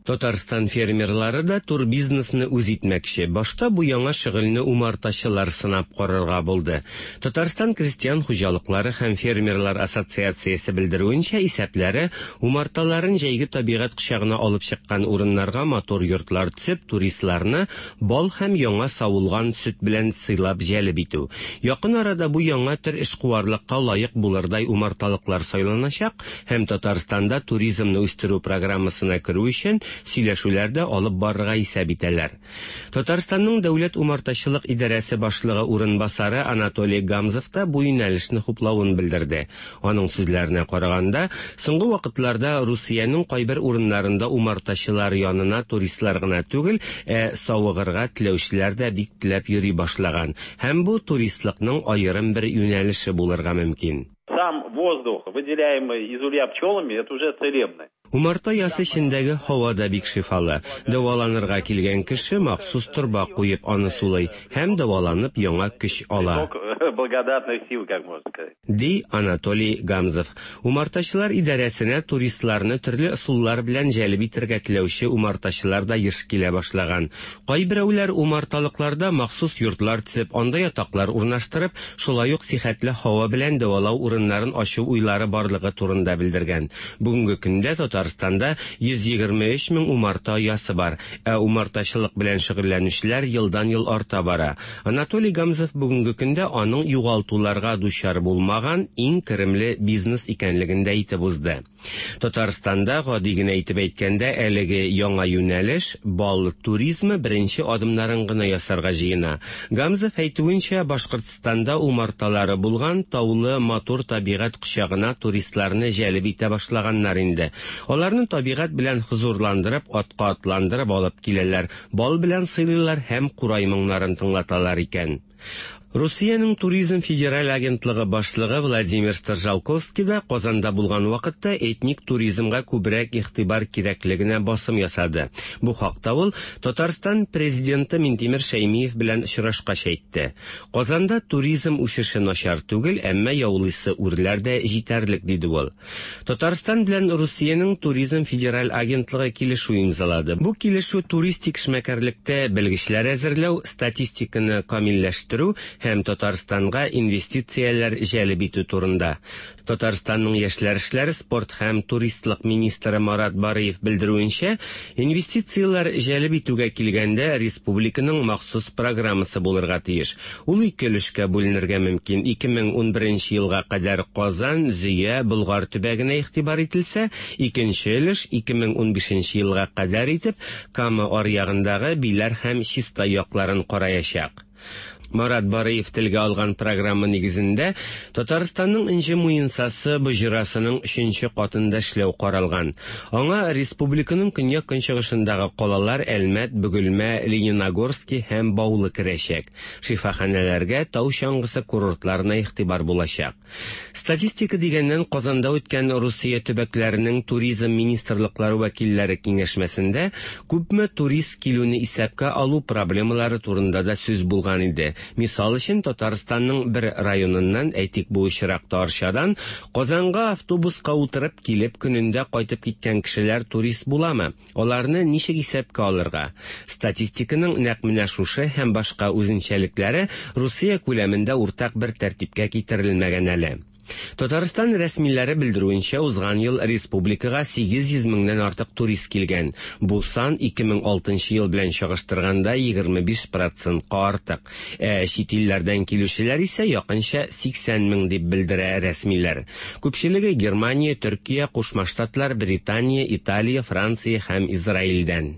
Татарстан фермерлары да тур бизнесны үз итмәкче. Башта бу яңа шөгыльне умартачылар сынап карарга булды. Татарстан крестьян хуҗалыклары һәм фермерлар ассоциациясе белдерүенчә, исәпләре умарталарын җәйге табигать кочагына алып чыккан урыннарга матур йортлар төзеп, туристларны бал һәм яңа савылган сөт белән сыйлап җәлеп итү. Якын арада бу яңа төр эшкуарлыкка лаек булырдай умарталыклар сайланачак һәм Татарстанда туризмны үстерү программасына керү өчен сөйләшүләрдә алып барырга исәп итәләр. Татарстанның дәүләт умартачылык идарәсе башлыгы урынбасары Анатолий Гамзов та бу юнәлешне хуплавын белдерде. Аның сүзләренә караганда, соңгы вакытларда Русиянең кайбер урыннарында умартачылар янына туристлар гына түгел, ә савыгырга теләүчеләр дә бик теләп йөри башлаган. Һәм бу туристлыкның аерым бер юнәлеше булырга мөмкин. Сам воздух, выделяемый из улья пчелами, это уже целебный. Умарта ясы эчендәге һава да бик шифалы. Дәваланырга килгән кеше махсус торба куеп аны сулый һәм дәваланып яңа көч ала. Благодатных сил, как можно сказать. Ди Анатолий Гамзов. Умартачылар идарәсенә туристларны төрле ысуллар белән җәлеп итәргә теләүче умартачылар да еш килә башлаган. Кайберәүләр умарталыкларда махсус йортлар төзеп, анда ятаклар урнаштырып, шулай ук сихәтле һава белән дәвалау урыннарын ачу уйлары барлыгы турында белдергән. Бүгенге көндә Татарстанда йөз егерме өч мең умарта ясы бар, ә умартачылык белән шөгыльләнүчеләр елдан-ел арта бара. Анатолий Гамзов бүгенге көндә аның югалтуларга дучар булмаган иң керемле бизнес икәнлеген дә әйтеп узды. Татарстанда, гади генә әйтеп әйткәндә, әлеге яңа юнәлеш бал туризмы беренче адымнарын гына ясарга җыена. Гамзов әйтүенчә, Башкортстанда умарталары булган таулы матур табигать кочагына туристларны җәлеп итә башлаганнар инде. Аларны табигать белән хузурландырып, атка атландырып алып киләләр, бал белән сыйлыйлар һәм курай моңнарын тыңлаталар икән. Русиянең туризм федераль агентлыгы башлыгы Владимир Стержалковский да Казанда булган вакытта этник туризмга күбрәк игътибар кирәклегенә басым ясады. Бу хакта ул Татарстан президенты Минтимер Шәймиев белән очрашкач әйтте. Казанда туризм үсеше начар түгел, әмма яулысы үрләр дә җитәрлек, диде ул. Татарстан белән Русиянең туризм федераль агентлыгы килешү имзалады. Бу килешү туристик эшмәкәрлектә белгечләр әзерләү, статистиканы камилләштерү һәм Татарстанга инвестицияләр җәлеп итү турында. Татарстанның яшьләр эшләре, спорт һәм туристлык министры Марат Барыев белдерүенчә, инвестицияләр җәлеп итүгә килгәндә республиканың махсус программасы булырга тиеш. Ул ике өлешкә бүленергә мөмкин. ике мең ун беренче елга кадәр Казан, Зөя, Болгар төбәгенә игътибар ителсә, икенче өлеш ике мең ун бишенче елга кадәр итеп Кама аръягындагы Биләр һәм Чиста якларын караячак. Марат Барыев телгә алган программа нигезендә Татарстанның Инҗе Муенсасы боҗрасының өченче катында эшләү каралган. Аңа республиканың көньяк-көнчыгышындагы калалар Әлмәт, Бөгелмә, Лениногорский һәм Баулы керәчәк. Шифаханәләргә, тау чаңгысы курортларына игътибар булачак. Статистика дигәннән Казанда үткән Русия төбәкләренең туризм министрлыклары вәкилләре киңәшмәсендә күпме турист килүне исәпкә алу проблемалары турында да сүз булган иде. Мисал өчен, Татарстанның бер районыннан, әйтик бу очракта Арчадан, Казанга автобуска утырып килеп көнендә кайтып киткән кешеләр турист буламы? Аларны ничек исәпкә алырга? Статистиканың нәкъ менә шушы һәм башка үзенчәлекләре Русия күләмендә уртак бер тәртипкә китерелмәгән әле. Татарстан рәсмиләре белдерүенчә, узган ел республикага сигез йөз меңнән артык турист килгән. Бу сан ике мең алтынчы ел белән чагыштырганда егерме биш процентка артык. Ә чит илләрдән килүчеләр исә якынча сиксән мең дип белдерә рәсмиләр. Күпчелеге Германия, Төркия, Кушма Штатлар, Британия, Италия, Франция һәм Израильдән.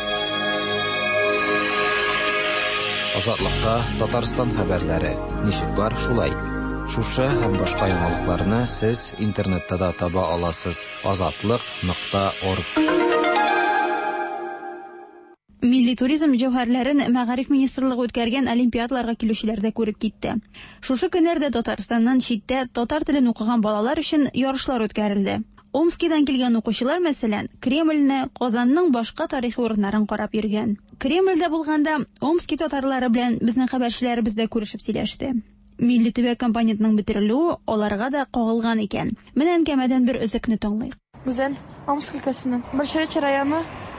Азатлыкта Татарстан хәбәрләре. Ничек бар, шулай. Шушы һәм башка яңалыкларны сез интернетта да таба аласыз. азатлык нокта орг. Милли туризм җәүһәрләрен Мәгариф министрлыгы үткәргән олимпиадаларга килүчеләрдә күреп китте. Шушы көннәрдә Татарстаннан читтә татар телен укыган балалар өчен ярышлар үткәрелде. Омскидан килгән укучылар, мәсәлән, Кремльне, Казанның башка тарихи урыннарын карап йөргән. Кремльдә булганда Омски татарлары белән безнең хәбәрчеләребез дә күрешеп сөйләште. Милли төбәк компонентның бетерелүе аларга да кагылган икән. Менә әңгәмәдән бер өзекне тыңлыйк. Гүзәл, Омск өлкәсенең Большеречье районы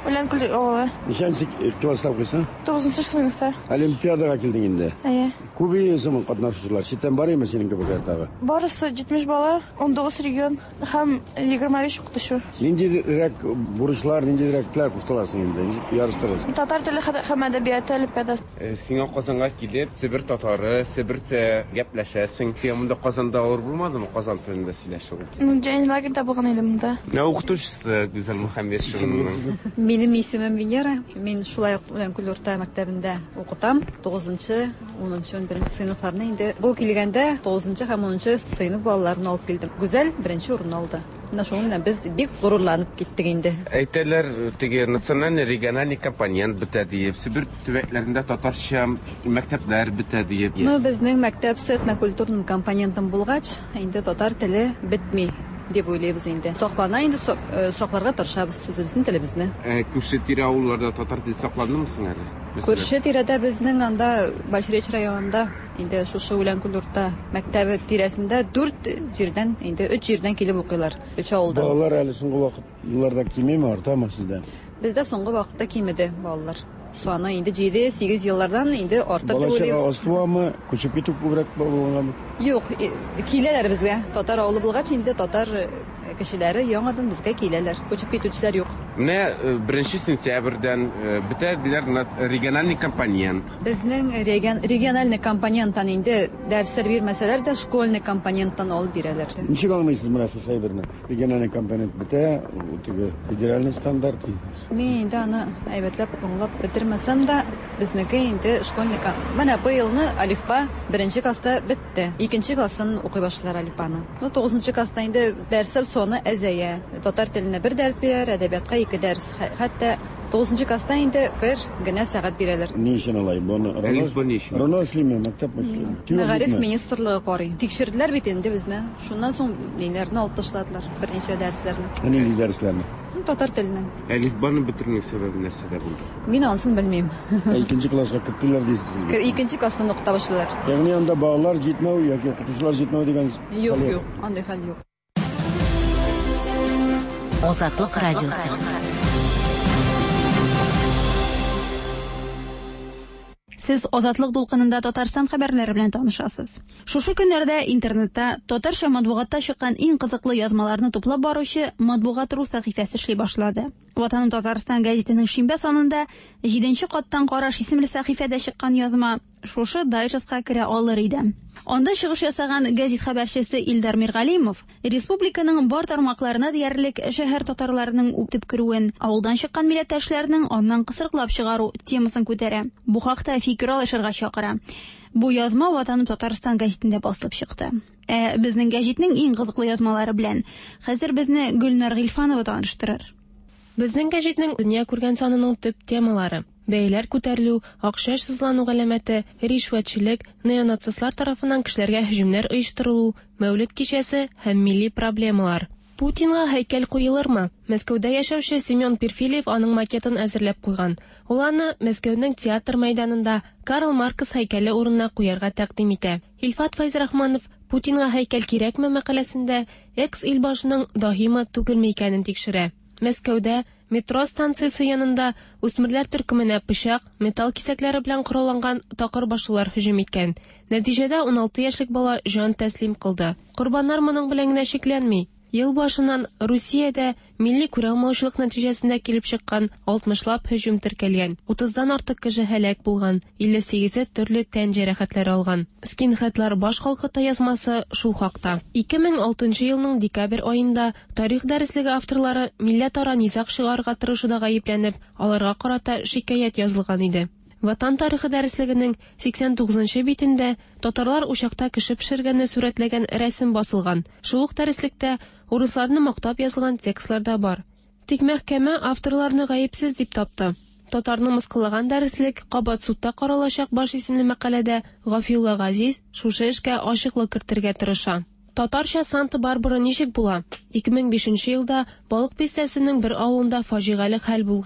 Уленкүл авылы. Ничәнче класста укыйсың? Тугызынчы сыйныфта. Олимпиадага килдең инде. Әйе. Күбейсең катнашучылар. Читтән барымы синең кебек тагы? Барысы җитмеш бала, он тугыз регион һәм егерме биш укытучы. Ниндирәк бурычлар, ниндирәк план куштыларсың инде? Ярыштырасың. Татар теле һәм әдәбияты олимпиадасы. Сиңа Казанга килеп, Себер татары, Себерчә гәпләшәсең. Сиңа монда Казанда авыр булмадымы? Казан телендә сөйләшү. Мөҗән лагерьда булган идем монда. Менә укытучысы Гүзәл Мөхәммәтшинның. Минем исемем Венера. Мин шулай ук Уленкүл урта мәктәбендә укытам. тугызынчы, унынчы, унберенче сыйныфларны инде. Бу килгәндә тугызынчы һәм унынчы сыйныф балаларын алып килдем. Гүзәл беренче урынны алды. Менә шуның белән без бик горурланып киттек инде. Әйтәләр, теге национальный региональный компонент бетә диеп, Себер төбәкләрендә татарча мәктәпләр бетә диеп. Ну, безнең мәктәп этнокультурный компонентын булгач, инде татар теле бетми дип уйлыйбыз инде. Саклана инде, сакларга тырышабыз безнең телебезне. Күрше тирә авылларда татар теле сакланмы соң әле? Күрше тирәдә безнең анда Башреч районында инде шушы Уленкүл урта мәктәбе тирәсендә дүрт җирдән, инде өч җирдән килеп укыйлар. Өч авылдан. Балалар әле соңгы вакытларда кимеме, артамы сездә? Бездә соңгы вакытта кимеде балалар. Саны инде җиде сигез еллардан инде артып дип уйлыйбыз. Балачага астуамы, күчеп китү күбрәк булганмы? Юк, киләләр безгә. Татар авылы булгач инде татар кешеләре яңадан безгә киләләр. Күчеп китүчеләр юк. Менә беренче сентябрьдән бетә диләр региональный компонент. Безнең региональный компоненттан инде дәресләр бирмәсәләр дә школьный компоненттан алып бирәләр. Ничек аңлыйсыз менә шу шәйберне? Региональный компонент бетә, теге федеральный стандарт. Мин инде аны әйбәтләп аңлап бетермәсәм дә, безнеке инде школьный. Менә бу елны алифба беренче класста бетте. Икенче класстан укый башлар алифбаны. Ну, тугызынчы класста инде дәресләр соны әзәя. Татар теленә бер дәрес бирәләр, әдәбиятка ике дәрес. Хәтта тугызынчы класста инде бер генә сәгать бирәләр. Ни өчен алай? Буны Рона эшлиме, мәктәп эшлиме? Мәгариф министрлыгы карый. Тикшерделәр бит инде безне. Шуннан соң ниләрне алып ташладылар, берничә дәресләрне. Ни дәресләрне? Татар теленнән. Әлифбаны бетерүнең сәбәбе нәрсәдә булды? Мин анысын белмим. Икенче класска киттеләр дисез. Икенче класстан укыта башлыйлар. Ягъни анда балалар җитмәү яки укытучылар җитмәү дигән. Юк, юк, андай хәл юк. Азатлык радиосы. Сез Азатлык дулкынында Татарстан хәбәрләре белән танышасыз. Шушы көннәрдә интернетта татарча матбугатта чыккан иң кызыклы язмаларны туплап баручы Матбугат.ру сәхифәсе эшли башлады. Ватан Татарстан гәзитенең шимбә санында җиденче каттан караш исемле сәхифәдә чыккан язма шушы дайджестка керә алыр иде. Анда чыгыш ясаган гәзит хәбәрчесе Илдар Миргалимов республиканың бар тармакларына диярлек шәһәр татарларының үтеп керүен, авылдан чыккан милләттәшләрнең аннан кысрыклап чыгару темасын күтәрә. Бу хакта фикер алышырга чакыра. Бу язма Ватан Татарстан гәзитендә басылып чыкты. Ә безнең гәзитнең иң кызыклы язмалары белән хәзер безне Гөлнар Гыйльфанова таныштырыр. Безнең гәзитнең дөнья күргән санының төп темалары: бәяләр күтәрелү, акча сызлану галәмәте, ришвәтчелек, неонацистлар тарафыннан кешеләргә һөҗүмнәр оештырылу, Мәүлид кичәсе һәм милли проблемалар. Путинга һәйкәл куелырмы? Мәскәүдә яшәүче Семен Перфилев аның макетын әзерләп куйган. Ул аны Мәскәүнең театр мәйданында Карл Маркс һәйкәле урынына куярга тәкъдим итә. Илфат Файзрахманов Путинга һәйкәл кирәкме мәкаләсендә экс-илбашының даһимы түгелме икәнен тикшерә. Мәскәүдә метро станциясе янында үсмерләр төркеменә пычак, металл кисәкләре белән коралланган такыр башлылар һөҗүм иткән. Нәтиҗәдә он алты яшьлек бала җан тәслим кылды. Корбаннар моның белән генә шикләнми. Ел башыннан Русиядә милли күрәлмәүчелек нәтиҗәсендә килеп чыккан алтмышлап һөҗүм теркәлгән. утыздан артык кеше һәлак булган, илле сигезе төрле тән җәрәхәтләре алган. Скинхетлар баш халкы язмасы шул хакта. ике мең алтынчы елның декабрь аенда тарих дәреслеге авторлары милләтара низак чыгарга тырышуда гаепләнеп, аларга карата шикаят язылган иде. Ватан тарихы дәреслегенең сиксән тугызынчы битендә татарлар учакта кеше пешергәнне сурәтләгән рәсем басылган. Шул ук дәреслектә урысларны мактап язылган текстлар да бар. Тик мәхкәмә авторларны гаепсез дип тапты. Татарны мыскыллаган дәреслек кабат судта каралачак баш исемле мәкаләдә Гафиулла Газиз шушы эшкә ачыклык кертергә тырыша. Татарча Санта-Барбара ничек була? ике мең бишенче елда Балык Бистәсенең бер авылында фаҗигале хәл булган.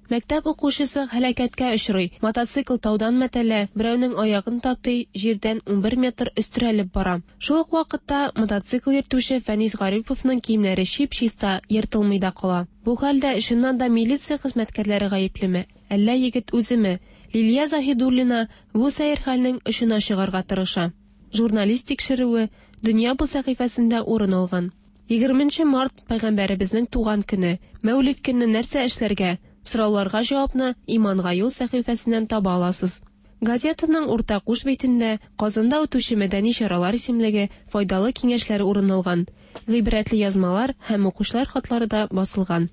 Мәктәп укучысы һәлакәткә очрый. Мотоцикл таудан мәтәлә, берәүнең аягын тапты, җирдән ун бер метр өстерәлеп бара. Шул ук вакытта мотоцикл йөртүче Фәнис Гариповның киемнәре чип-чиста йыртылмый да кала. Бу хәлдә чыннан да милиция хезмәткәрләре гаеплеме? Әллә егет үземе? Лилия Заһидуллина бу сәер хәлнең очына чыгарга тырыша. Журналист тикшерүе Дөнья бу сәхифәсендә урын алган. егерменче март Пәйгамбәребезнең туган көне. Мәүлид көнне нәрсә эшләргә? Сорауларга җавапны Иманга юл сәхифәсеннән таба аласыз. Газетаның урта куш битендә Казанда үтүче мәдәни чаралар исемлеге файдалы киңәшләре урын алган. Гыйбрәтле язмалар һәм укучылар хатлары да басылган.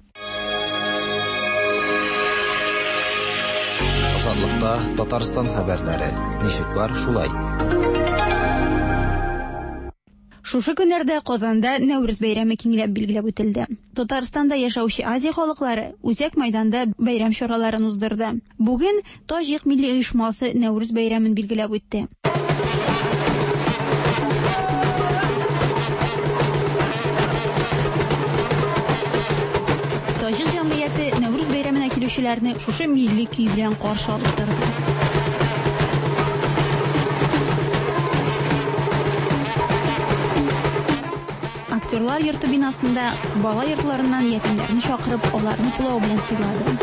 Азатлыкта Татарстан хәбәрләре. Ничек бар шулай? Шушы көннәрдә Казанда Нәүрүз бәйрәме киңләп билгеләп үтелде. Татарстанда яшәүче Азия халыклары үзәк мәйданда бәйрәм чараларын уздырды. Бүген Таҗик милли оешмасы Нәүрүз бәйрәмен билгеләп үтте. Таҗик җәмгыяте Нәүрүз бәйрәменә килүчеләрне шушы милли көй белән каршы алып торды. Актерлар йорты бинасында бала йортларыннан ятимнәрне чакырып, аларны пулау белән сыйлады.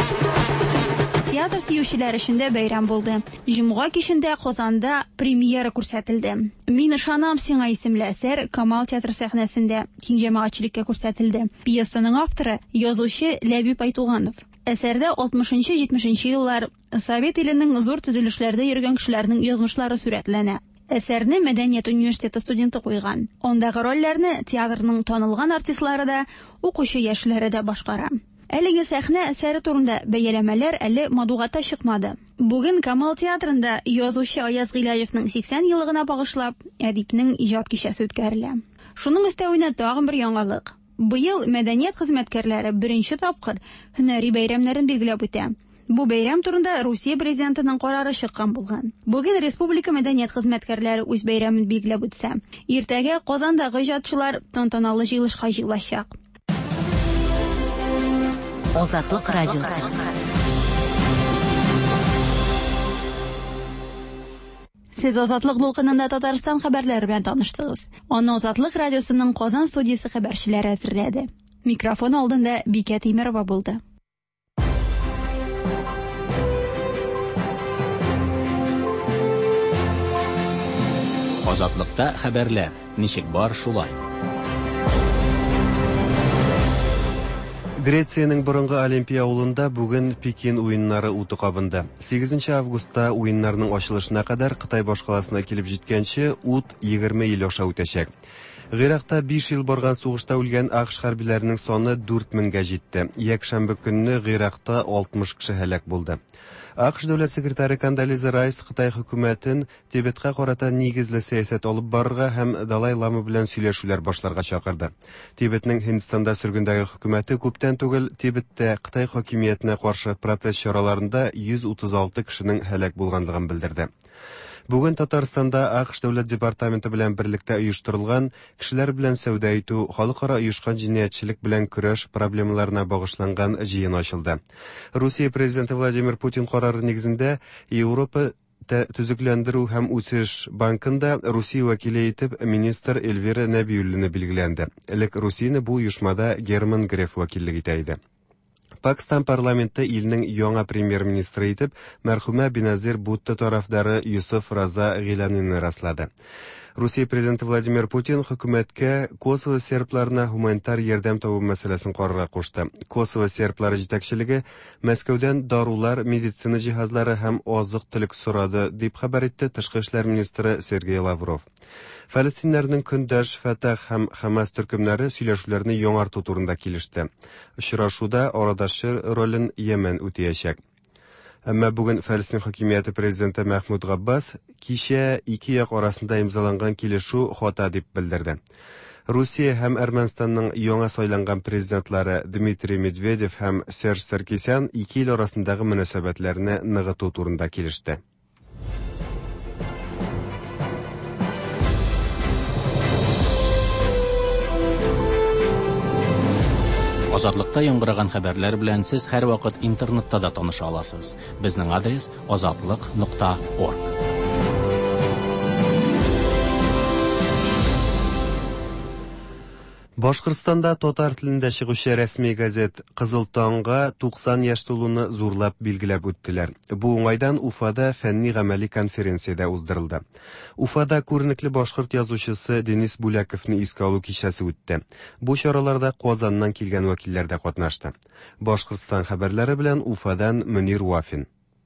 Театр сөючеләр өчен бәйрәм булды. Җомга кичендә Казанда премьера күрсәтелде. Мин ышанам сиңа исемле әсәр Камал театр сәхнәсендә киң җәмәгатьчелеккә күрсәтелде. Пьесаның авторы язучы Ләбиб Айтуганов. Әсәрдә алтмышынчы-җитмешенче еллар Совет иленең зур төзелешләрдә йөргән кешеләрнең язмышлары сурәтләнә. Әсәрне Мәдәният университеты студенты куйган. Ондагы рольләрне театрның танылган артистлары да, укучы яшьләре дә башкара. Әлеге сәхнә әсәре турында бәяләмәләр әле матбугатта чыкмады. Бүген Камал театрында язучы Аяз Гыйлаевның сиксән еллыгына багышлап әдипнең иҗат кичәсе үткәрелә. Шуның өстәвенә тагын бер яңалык. Быел мәдәният хезмәткәрләре беренче тапкыр һөнәри бәйрәмнәрен билгеләп үтә. Бу бәйрәм турында Русия президентының карары чыккан булган. Бүген республика мәдәният хезмәткәрләре үз бәйрәмен билгеләп үтсә, иртәгә Казандагы иҗатчылар тантаналы җыелышка җыелачак. Азатлык радиосы. Сез Азатлык дулкынында Татарстан хәбәрләре белән таныштыгыз. Аны Азатлык радиосының Казан студиясе хәбәрчеләре әзерләде. Микрофон алдында Бикә Тимерова булды. Азатлыкта хәбәрләр. Ничек бар шулай? Грециянең борынгы Олимпия авылында бүген Пекин уеннары уты кабынды. сигезенче августта уеннарның ачылышына кадәр Кытай башкаласына килеп җиткәнче ут егерме ел аша үтәчәк. Гыйракта биш ел барган сугышта үлгән АКШ хәрбиләренең саны дүрт меңгә җитте. Якшәмбе көнне Гыйракта алтмыш кеше һәлак булды. АКШ дәүләт секретаре Кондолиза Райс Кытай хөкүмәтен Тибетка карата нигезле сәясәт алып барырга һәм Далай Лама белән сөйләшүләр башларга чакырды. Тибетның Һиндстанда сөргендәге хөкүмәте күптән түгел Тибеттә Кытай хакимиятенә каршы протест чараларында йөз утыз алты кешенең һәлак булганлыгын белдерде. Бүген Татарстанда АКШ дәүләт департаменты белән берлектә оештырылган кешеләр белән сәүдә итү, халыкара оешкан җинаятьчелек белән көрәш проблемаларына багышланган җыен ачылды. Русия президенты Владимир Путин карары нигезендә Европа төзекләндерү һәм үсеш банкында Русия вәкиле итеп министр Эльвира Нәбиуллина билгеләнде. Элек Русияне бу оешмада Герман Греф вәкиллек итә иде. Пакистан парламенты илнең яңа премьер-министры итеп мәрхүмә Беназир Бутта тарафдары Юсуф Раза Гиланины раслады. Русия президенты Владимир Путин хөкүмәткә Косово сербларына гуманитар ярдәм табу мәсьәләсен карарга кушты. Косово серблары җитәкчелеге Мәскәүдән дарулар, медицина җиһазлары һәм азык-төлек сорады, дип хәбәр итте тышкы эшләр министры Сергей Лавров. Фәлестиннәрнең көндәш Фатах һәм Хамас төркемнәре сөйләшүләрне яңарту турында килеште. Очрашуда арадашы ролен Йемен үтәячәк. Әмма бүген Фәлестин хакимияте президенты Мәхмүд Габбас кичә ике як арасында имзаланган килешү хата дип белдерде. Русия һәм Әрмәнстанның яңа сайланган президентлары Дмитрий Медведев һәм Серж Саркисян ике ил арасындагы мөнәсәбәтләрне ныгыту турында килеште. Азатлыкта яңгыраган хәбәрләр белән сез һәр вакыт интернетта да таныша аласыз. Безнең адрес азатлык нокта орг. Башкортстанда татар телендә чыгучы рәсми газет Кызыл таңга туксан яшь тулуны зурлап билгеләп үттеләр. Бу уңайдан Уфада фәнни-гамәли конференциядә уздырылды. Уфада күренекле башкорт язучысы Денис Буляковны искә алу кичәсе үтте. Бу чараларда Казаннан килгән вәкилләр дә катнашты. Башкортстан хәбәрләре белән Уфадан Мөнир Вафин.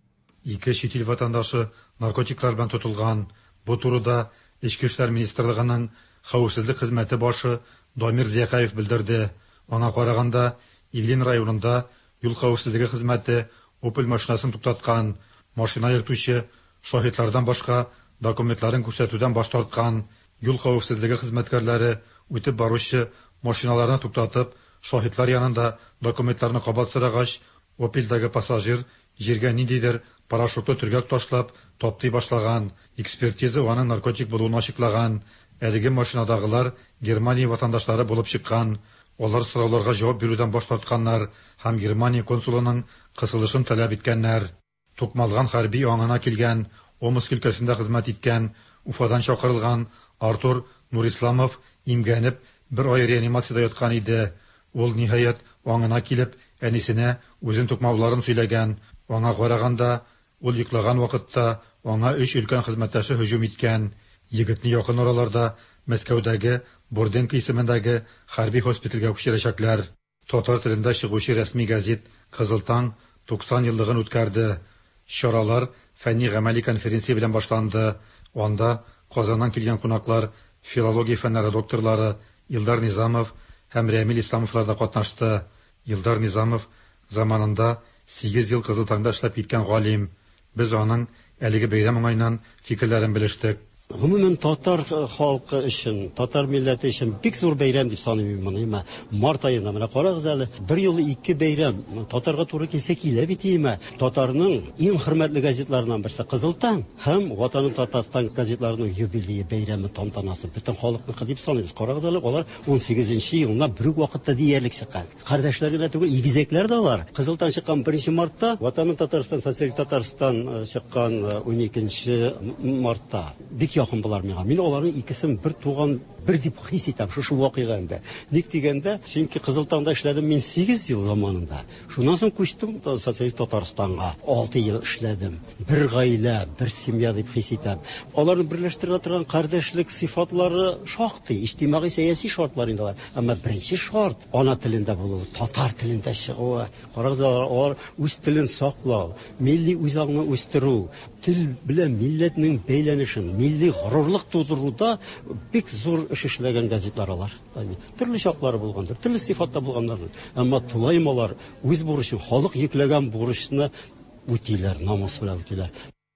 Ике чит ил ватандашы наркотиклар белән тотылган. Бу турыда Ички эшләр министрлыгының хәвефсезлек хезмәте башы Дамир Зиякаев белдерде. Аңа караганда, Ильин районында юл хәвефсезлеге хезмәте Opel машинасын туктаткан. Машина йөртүче шаһитлардан башка документларын күрсәтүдән баш тарткан. Юл хәвефсезлеге хезмәткәрләре үтеп баручы машиналарны туктатып, шаһитлар янында документларны кабат сорагач, Opel'дәге пассажир җиргә ниндидер парашютты төргәк ташлап, таптый башлаган. Экспертиза аның наркотик булуын ачыклаган. Әлеге машинадагылар Германия ватандашлары булып чыккан. Алар сорауларга җавап бирүдән баш тартканнар һәм Германия консулының кысылышын таләп иткәннәр. Тукмалган хәрби аңына килгән, Омск өлкәсендә хезмәт иткән, Уфадан чакырылган Артур Нурисламов имгәнеп бер ай реанимациядә яткан иде. Ул ниһаять аңына килеп, әнисенә үзен тукмауларын сөйләгән. Аңа караганда, ул йоклаган вакытта аңа өч өлкән хезмәттәше һөҗүм иткән. Егетне якын араларда Мәскәүдәге Бурденко исемендәге хәрби госпитальгә күчерәчәкләр. Татар телендә чыгучы рәсми газет Кызыл таң туксан еллыгын үткәрде. Чаралар фәнни-гамәли конференция белән башланды. Анда Казаннан килгән кунаклар, филология фәннәре докторлары Илдар Низамов һәм Рәмил Исламовлар да катнашты. Илдар Низамов заманында сигез ел Кызыл таңда эшләп киткән галим. Без аның әлеге бәйрәм уңайыннан фикерләрен белештек. Гомумән татар халкы өчен, татар милләте өчен бик зур бәйрәм дип саныйм моны. Март аенда менә карагыз әле, бер ел ике бәйрәм. Татарга туры килсә килә бит име. Татарның иң хөрмәтле газетларынан берсе Кызыл таң һәм Ватаным Татарстан газетларының юбилее бәйрәме тантанасы бөтен халыкны дип саныйбыз. Карагыз әле, алар он сигезенче елда бер үк вакытта диярлек чыккан. Кардәшләр генә түгел, игезәкләр дә алар. Кызыл таң чыккан беренче мартта, Ватаным Татарстан, Социалистик Татарстан чыккан он икенче мартта. Бик якын булар миңа. Мин аларның икесен бер туган, бер дип хис итәм шушы вакыйганда. Ник дигәндә, чөнки Кызыл таңда эшләдем мин сигез ел заманында. Шуннан соң күчтем Социалистик Татарстанга. алты ел эшләдем. Бер гаилә, бер семья дип хис итәм. Аларны берләштерә торган кардәшлек сыйфатлары шактый, иҗтимагый сәяси шартлар инде алар. Әмма беренче шарт ана телендә булу, татар телендә чыгуы. Карагыз, алар үз телен саклау, милли үзаңны үстерү, тел белән милләтнең бәйләнешен, милли горурлык тудыруда бик зур эш эшләгән газетлар алар. Төрле чаклары булгандыр, төрле сыйфатта булганнар. Әмма тулаймалар үз бурычын, халык йөкләгән бурычны үтиләр, намус белән үтиләр.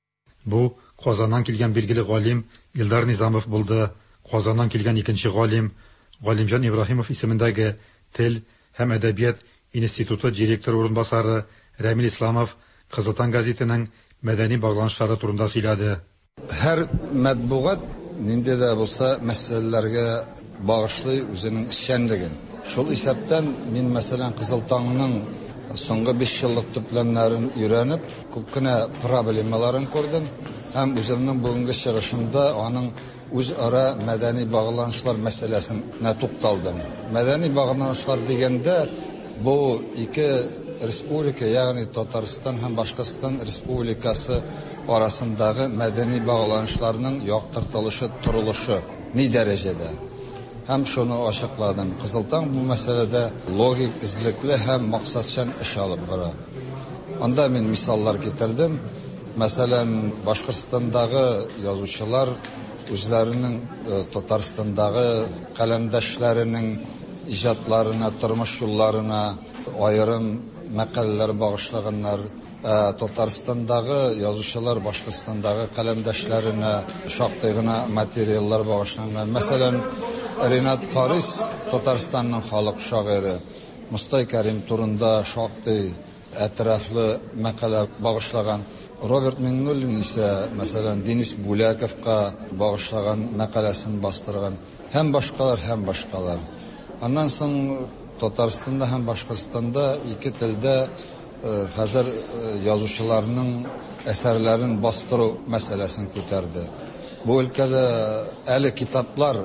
Бу Казаннан килгән билгеле галим Илдар Низамов булды. Казаннан килгән икенче галим Галимҗан Ибраһимов исемендәге Тел һәм әдәбият институты директор урынбасары Рәмил Исламов Кызыл таң газетының мәдәни багланышлары турында сөйләде. Һәр матбугат нинди дә булса мәсьәләләргә багышлый үзенең эшчәнлеген. Шул исәптән мин мәсәлән Кызыл таңның соңгы биш еллык төпләннәрен өйрәнеп, күп кенә проблемаларын күрдем һәм үземнең бүгенге чыгышымда аның үзара мәдәни багланышлар мәсьәләсенә тукталдым. Мәдәни багланышлар дигәндә бу ике республика, ягъни Татарстан һәм Башкортстан республикасы арасындагы мәдәни багланышларның яктыртылышы, турылышы ни дәрәҗәдә. Һәм шуны ачыкладым. Кызыл таң бу мәсьәләдә логик, излекле һәм максатчан эш алып бара. Анда мин мисаллар китердем. Мәсәлән, Башкортстандагы язучылар үзләренең Татарстандагы каләмдәшләренең иҗатларына, тормыш юлларына аерым мәкаләләр багышлаганнар. Татарстандагы язучылар Башкортстандагы каләмдәшләренә шактый гына материаллар багышлаган. Мәсәлән, Ринат Харис, Татарстанның халык шагыйре, Мустай Кәрим турында шактый әтрафлы мәкалә багышлаган. Роберт Миннуллин исә, мәсәлән, Денис Буляковка багышлаган мәкаләсен бастырган. Һәм башкалар, һәм башкалар. Аннан соң Татарстанда һәм Башкортстанда ике телдә хәзер язучыларның әсәрләрен бастыру мәсьәләсен күтәрде. Бу өлкәдә әле китаплар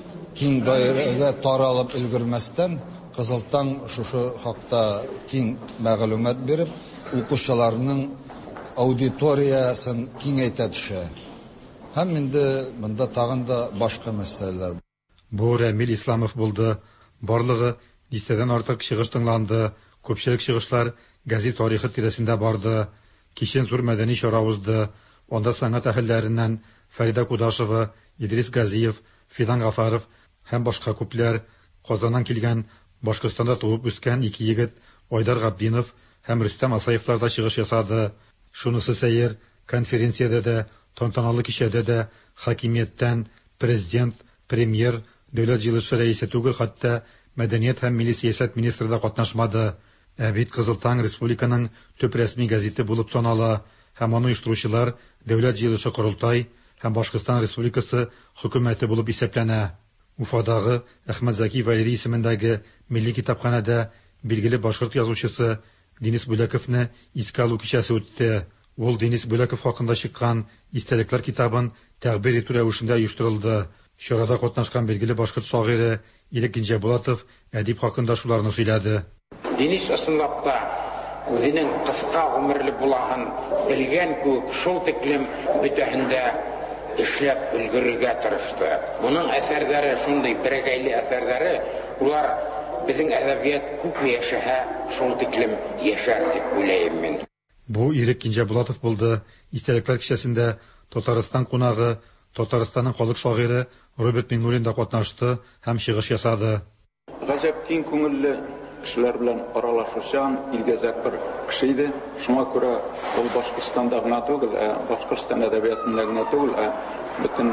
киң даирәгә таралып өлгермәстән, Кызыл таң шушы хакта киң мәгълүмат биреп, укучыларның аудиториясын киңәйтә төшә. Һәм инде монда тагын да башка мәсьәләләр. Бу Рәмил Исламов булды. Барлыгы дистәдән артык чыгыш тыңланды. Күпчелек чыгышлар гәзит тарихы тирәсендә барды. Кичен зур мәдәни чара узды. Анда сәнгать әһелләреннән Фәрида Кудашева, Идрис Газиев, Фидан Гафаров һәм башка күпләр, Казаннан килгән, Башкортстанда туып үскән ике егет Айдар Габдинов һәм Рөстәм Асаевлар да чыгыш ясады. Шунысы сәер, конференциядә дә, тантаналы кичәдә дә хакимияттән президент, премьер, дәүләт җыелышы рәисе түгел, хәтта мәдәният һәм милли сәясәт министры да катнашмады. Ә бит Кызыл таң республиканың төп рәсми газеты булып санала һәм аны оештыручылар дәүләт җыелышы Корылтай һәм Башкортстан Республикасы хөкүмәте булып исәпләнә. Уфадагы Әхмәт Заки Валиди исемендәге милли китапханәдә билгеле башкорт язучысы Денис Бүләковны искә алу кичәсе үтте. Ул Денис Бүләков хакында чыккан истәлекләр китабын тәгъбир итү рәвешендә оештырылды. Чарада катнашкан белгиле башкорт шагыйре Ирек Кинҗәбулатов әдип хакында шуларны сөйләде. Денис ысынлап та үзенең кыска гомерле булаһын белгән күк шул тиклем бөтәһендә эшләп өлгерергә тырышты. Моның әсәрләре шундый берәгәйле әсәрләре, улар безнең әдәбият күпме яшәһә, шул тиклем яшәр дип уйлыйм мин. Бу Ирек Кинҗәбулатов булды. Истәлекләр кичәсендә Татарстан кунагы, Татарстанның халык шагыйре Роберт Миңнуллин да катнашты һәм чыгыш ясады. Гаҗәп киң күңелле кешеләр белән аралашучан, илгәзәк бер кеше иде. Шуңа күрә ул Башкортстанда гына түгел, Башкортстан әдәбиятында гына түгел, бөтен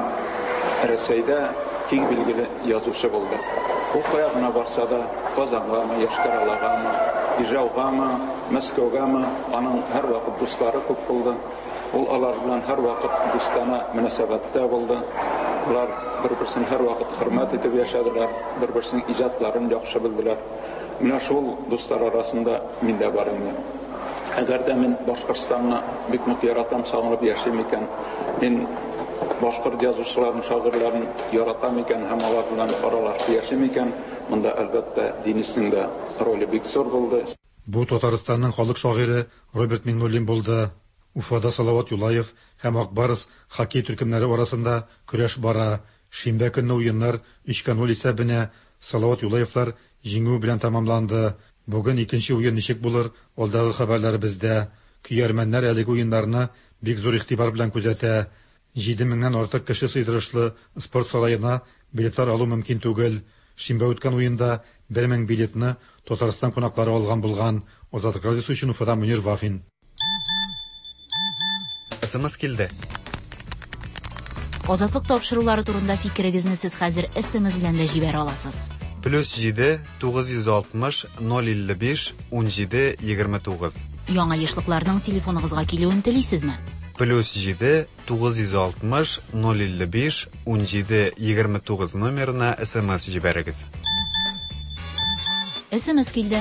Рәсәйдә киң билгеле язучы булды. Ул кая гына барса да, Казангамы, Яшкаралагамы, Ижаугамы, Мәскәүгәме, аның һәр вакыт дуслары күп булды. Ул алар белән һәр вакыт дустана мөнәсәбәттә булды. Улар бер-берсен һәр вакыт хөрмәт итеп яшәделәр, бер-берсенең иҗатларын яхшы белделәр. Менә шул дуслар арасында мин дә бар идем. Әгәр дә мин Башкортстанны бик нык яратам, сагынып яшим икән, мин башкорт язучыларын, шагыйрьләрен яратам икән һәм алар белән аралашып яшим икән, монда әлбәттә Денисның да роле бик зур булды. Бу Татарстанның халык шагыйре Роберт Миңнуллин булды. Уфада Салават Юлаев һәм Акбарс хоккей төркемнәре арасында көрәш бара. Шимбә көнне уеннар өч ноль исәбенә Салават Юлаевлар җиңү белән тамамланды. Бүген икенче уен ничек булыр, алдагы хәбәрләр бездә. Көярмәннәр әлеге уеннарны бик зур игътибар белән күзәтә. җиде меңнән артык кеше сыйдырышлы спорт сараена билетлар алу мөмкин түгел. Шимбә үткән уенда бер мең билетны Татарстан кунаклары алган булган. Азатлык радиосы өчен Уфада Мөнир Вафин. Эсэмэс килде. Азатлык тапшырулары турында фикерегезне сез хәзер эсэмэс белән дә җибәрә аласыз. Плюс җиде тугыз йөз алтмыш ноль илле биш ун җиде егерме тугыз. Яңа ешлыкларның телефоныгызга килүен телисезме? Плюс җиде тугыз йөз алтмыш ноль илле биш ун җиде егерме тугыз номерына эсэмэс җибәрегез. эсэмэс килде.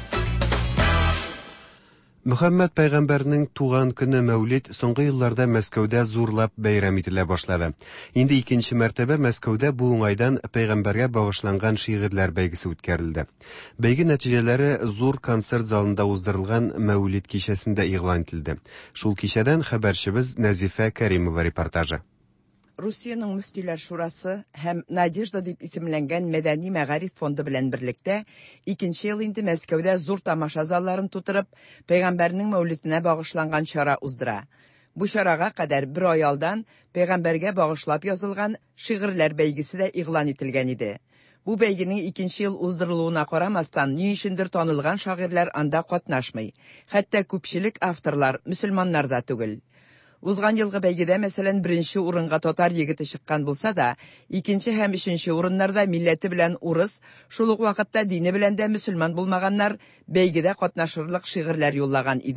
Мөхәммәд пәйгамбәрнең туган көне Мәүлид соңгы елларда Мәскәүдә зурлап бәйрәм ителә башлады. Инде икенче мәртәбә Мәскәүдә бу уңайдан пәйгамбәргә багышланган шигырьләр бәйгесе үткәрелде. Бәйге нәтиҗәләре зур концерт залында уздырылган Мәүлид кичәсендә игълан ителде. Шул кичәдән хәбәрчебез Назифа Кәримова репортажы. Русиянең мөфтиләр шурасы һәм Надежда дип исемләнгән мәдәни мәгариф фонды белән берлектә икенче ел инде Мәскәүдә зур тамаша залларын тутырып, пәйгамбәрнең мәүлиденә багышланган чара уздыра. Бу чарага кадәр бер ай алдан пәйгамбәргә багышлап язылган шигырьләр бәйгесе дә игълан ителгән иде. Бу бәйгенең икенче ел уздырылуына карамастан, ни өчендер танылган шагыйрьләр анда катнашмый. Хәтта күпчелек авторлар мөселманнар да түгел. Узган елгы бәйгедә, мәсәлән, беренче урынга татар егете чыккан булса да, икенче һәм өченче урыннарда милләте белән урыс, шул ук вакытта дине белән дә мөселман булмаганнар бәйгедә катнашырлык шигырьләр юллаган иде.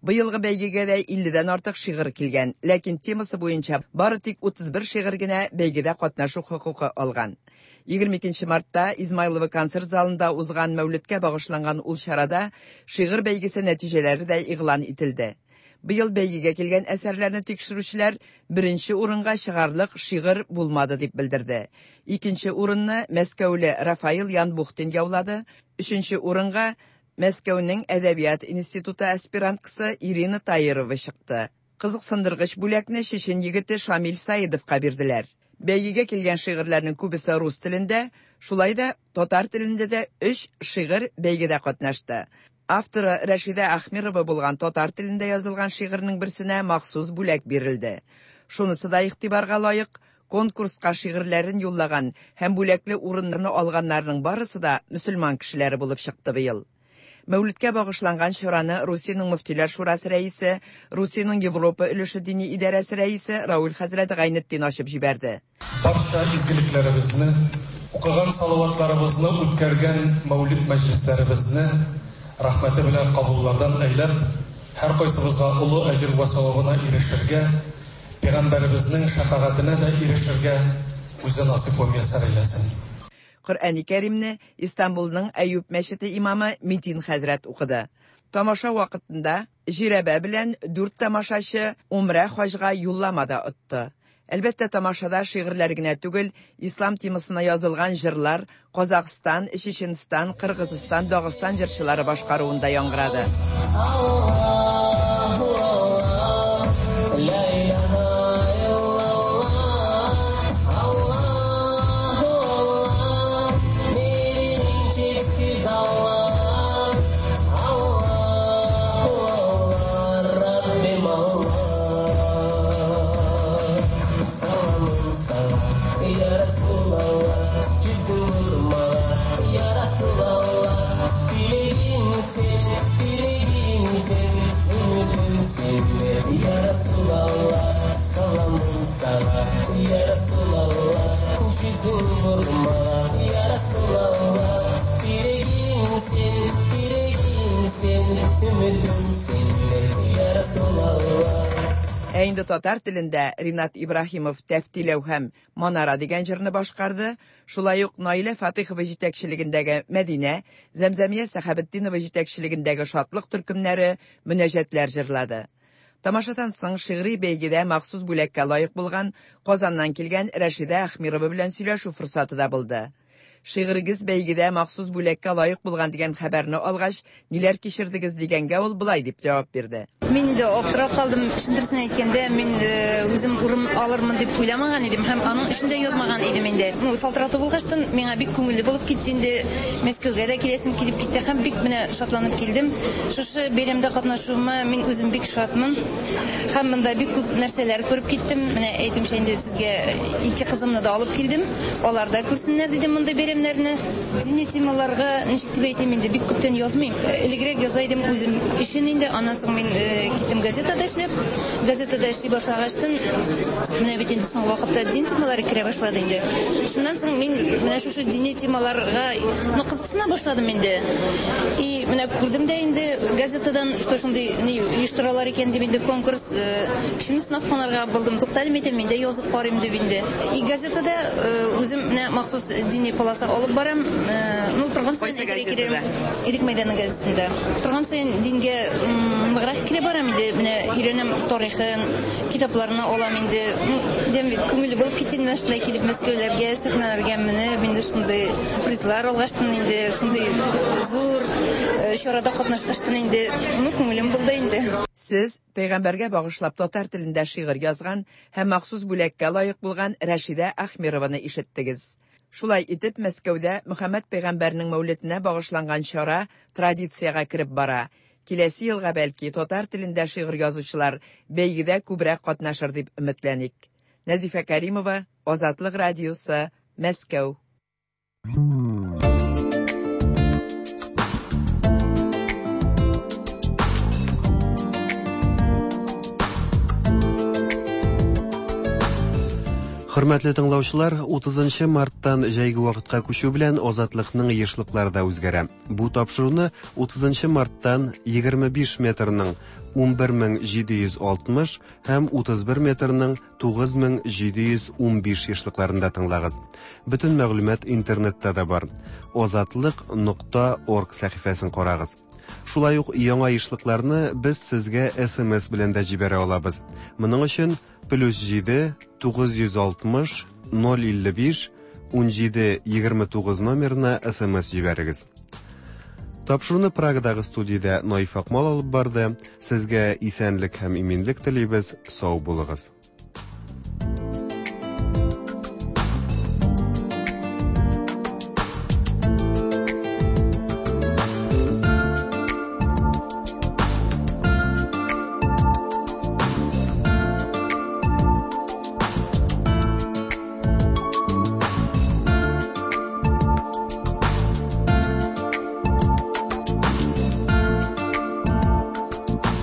Быелгы бәйгегә дә илледән артык шигырь килгән, ләкин темасы буенча бары тик утыз бер шигырь генә бәйгедә катнашу хокукы алган. егерме икенче мартта Измайлова концерт залында узган Мәүлидкә багышланган ул чарада шигырь бәйгесе нәтиҗәләре дә игълан ителде. Быел бәйгегә килгән әсәрләрне тикшерүчеләр беренче урынга чыгарлык шигырь булмады дип белдерде. Икенче урынны Мәскәүле Рафаил Янбухтин яулады. Өченче урынга Мәскәүнең Әдәбият институты аспиранткасы Ирина Таирова чыкты. Кызыксындыргыч бүләкне чечен егете Шамил Саидовка бирделәр. Бәйгегә килгән шигырьләрнең күбесе рус телендә, шулай да татар телендә дә өч шигырь бәйгедә катнашты. Авторы Рәшидә Ахмирова булган татар телендә язылган шигырьнең берсенә махсус бүләк бирелде. Шунысы да игътибарга лаек, конкурска шигырьләрен юллаган һәм бүләкле урыннарны алганнарның барысы да мөселман кешеләре булып чыкты быел. Мәүлидкә багышланган чараны Русиянең мөфтиләр шурасы рәисе, Русиянең Европа өлеше дини идарәсе рәисе Рауль хәзрәт Гайнетдин ачып җибәрде. Барча изгелекләребезне, укыган салаватларыбызны үткәргән мәүлид мәҗлесләребезне рәхмәте белән кабуллардан әйләп, һәр кайсыбызга улы әҗр ва савабына ирешергә, пәйгамбәребезнең шәфагатенә дә ирешергә үзе насыйп ва миясәр әйләсен. Коръәни Кәримне Истанбулның Әюп мәчете имамы Митин хәзрәт укыды. Тамаша вакытында жирәбә белән дүрт тамашачы умра хаҗга юлламада отты. Әлбәттә, тамашада шигырьләр генә түгел, ислам темасына язылган җырлар Казакстан, Чеченстан, Кыргызстан, Дагыстан җырчылары башкаруында яңгырады. Ә инде татар телендә Ринат Ибрахимов Тәфтиләү һәм Манара дигән җырны башкарды. Шулай ук Наилә Фатихова җитәкчелегендәге Мәдинә, Зәмзәмия Сәхәбетдинова җитәкчелегендәге Шатлык төркемнәре мөнәҗәтләр җырлады. Тамашадан соң шигъри бәйгедә махсус бүләккә лаек булган Казаннан килгән Рәшидә Ахмирова белән сөйләшү форсаты да булды. Шигырегез бәйгедә махсус бүләккә лаек булган дигән хәбәрне алгач, ниләр кичердегез дигәнгә ул булай дип җавап бирде. Мин инде аптырап калдым, чындырсын әйткәндә, мин үзем урын алырмын дип уйламаган идем һәм аның өчен дә язмаган идем инде. Ну, шалтырату булгаштан, миңа бик күңелле булып китте инде. Мәскәүгә дә киләсем килеп китте һәм бик менә шатланып килдем. Шушы бәйрәмдә катнашуыма мин үзем бик шатмын. Һәм монда бик күп нәрсәләр күреп киттем. Менә әйтүмчә инде сезгә ике кызымны да алып килдем. Алар да күрсеннәр дидем монда бәйрәмнәрне. Дини темаларга ничек дип әйтим инде бик күптән язмыйм. Элегрәк язайдым үзем өчен инде, аннан соң мин киттем газетада эшләп, газетада эшли башлагачтан, менә бит инде соң вакытта дин темалары керә башлады инде. Шуннан соң мин менә шушы дини темаларга ну кызыксына башладым инде. И менә күрдем дә инде газетадан, что шундый оештыралар икән дип инде конкурс, кичне сынавханарга булдым. Тукталып әйтәм, мин дә язып карыйм дип инде. И газетада үзем менә махсус дини полоса алып барам, ну торган сайын керәм. Ирек мәйданы газетында. Торган сайын дингә ныграк керә барам инде. Менә өйрәнәм тарихын, китапларны алам инде. Дем күңелле булып китте инде шундай килеп Мәскәүләргә, сәхнәләргә менеп, инде шундай призлар алгаштан инде, шундай зур чарада катнашкаштан инде, ну күңелем булды инде. Сез пәйгамбәргә багышлап татар телендә шигырь язган һәм махсус бүләккә лаек булган Рәшидә Ахмированы ишеттегез. Шулай итеп, Мәскәүдә Мөхәммәд пәйгамбәрнең мәүлиденә багышланган чара традициягә кереп бара. Киләсе елга бәлки татар телендә шигырь язучылар бәйгедә күбрәк катнашыр дип өметләник. Нәзифә Кәримова, Азатлык радиосы, Мәскәү. Хөрмәтле тыңлаучылар, утызынчы марттан җәйге вакытка күчү белән Азатлыкның йышлыклары да үзгәрә. Бу тапшыруны утызынчы марттан егерме биш метрның ун бер мең җиде йөз алтмыш һәм утыз бер метрның тугыз мең җиде йөз ун биш ешлыкларында тыңлагыз. Бөтен мәгълүмат интернетта да бар. озатлык нокта орг сәхифәсен карагыз. Шулай ук яңа ешлыкларны без сезгә эс эм эс белән дә җибәрә алабыз. Моның өчен плюс җиде тугыз йөз алтмыш ноль илле биш ун җиде егерме тугыз номерына эс эм эс җибәрегез. Тапшыруны Прагадагы студиядә Наиф Акмал алып барды. Сезгә исәнлек һәм иминлек телибез. Сау булыгыз.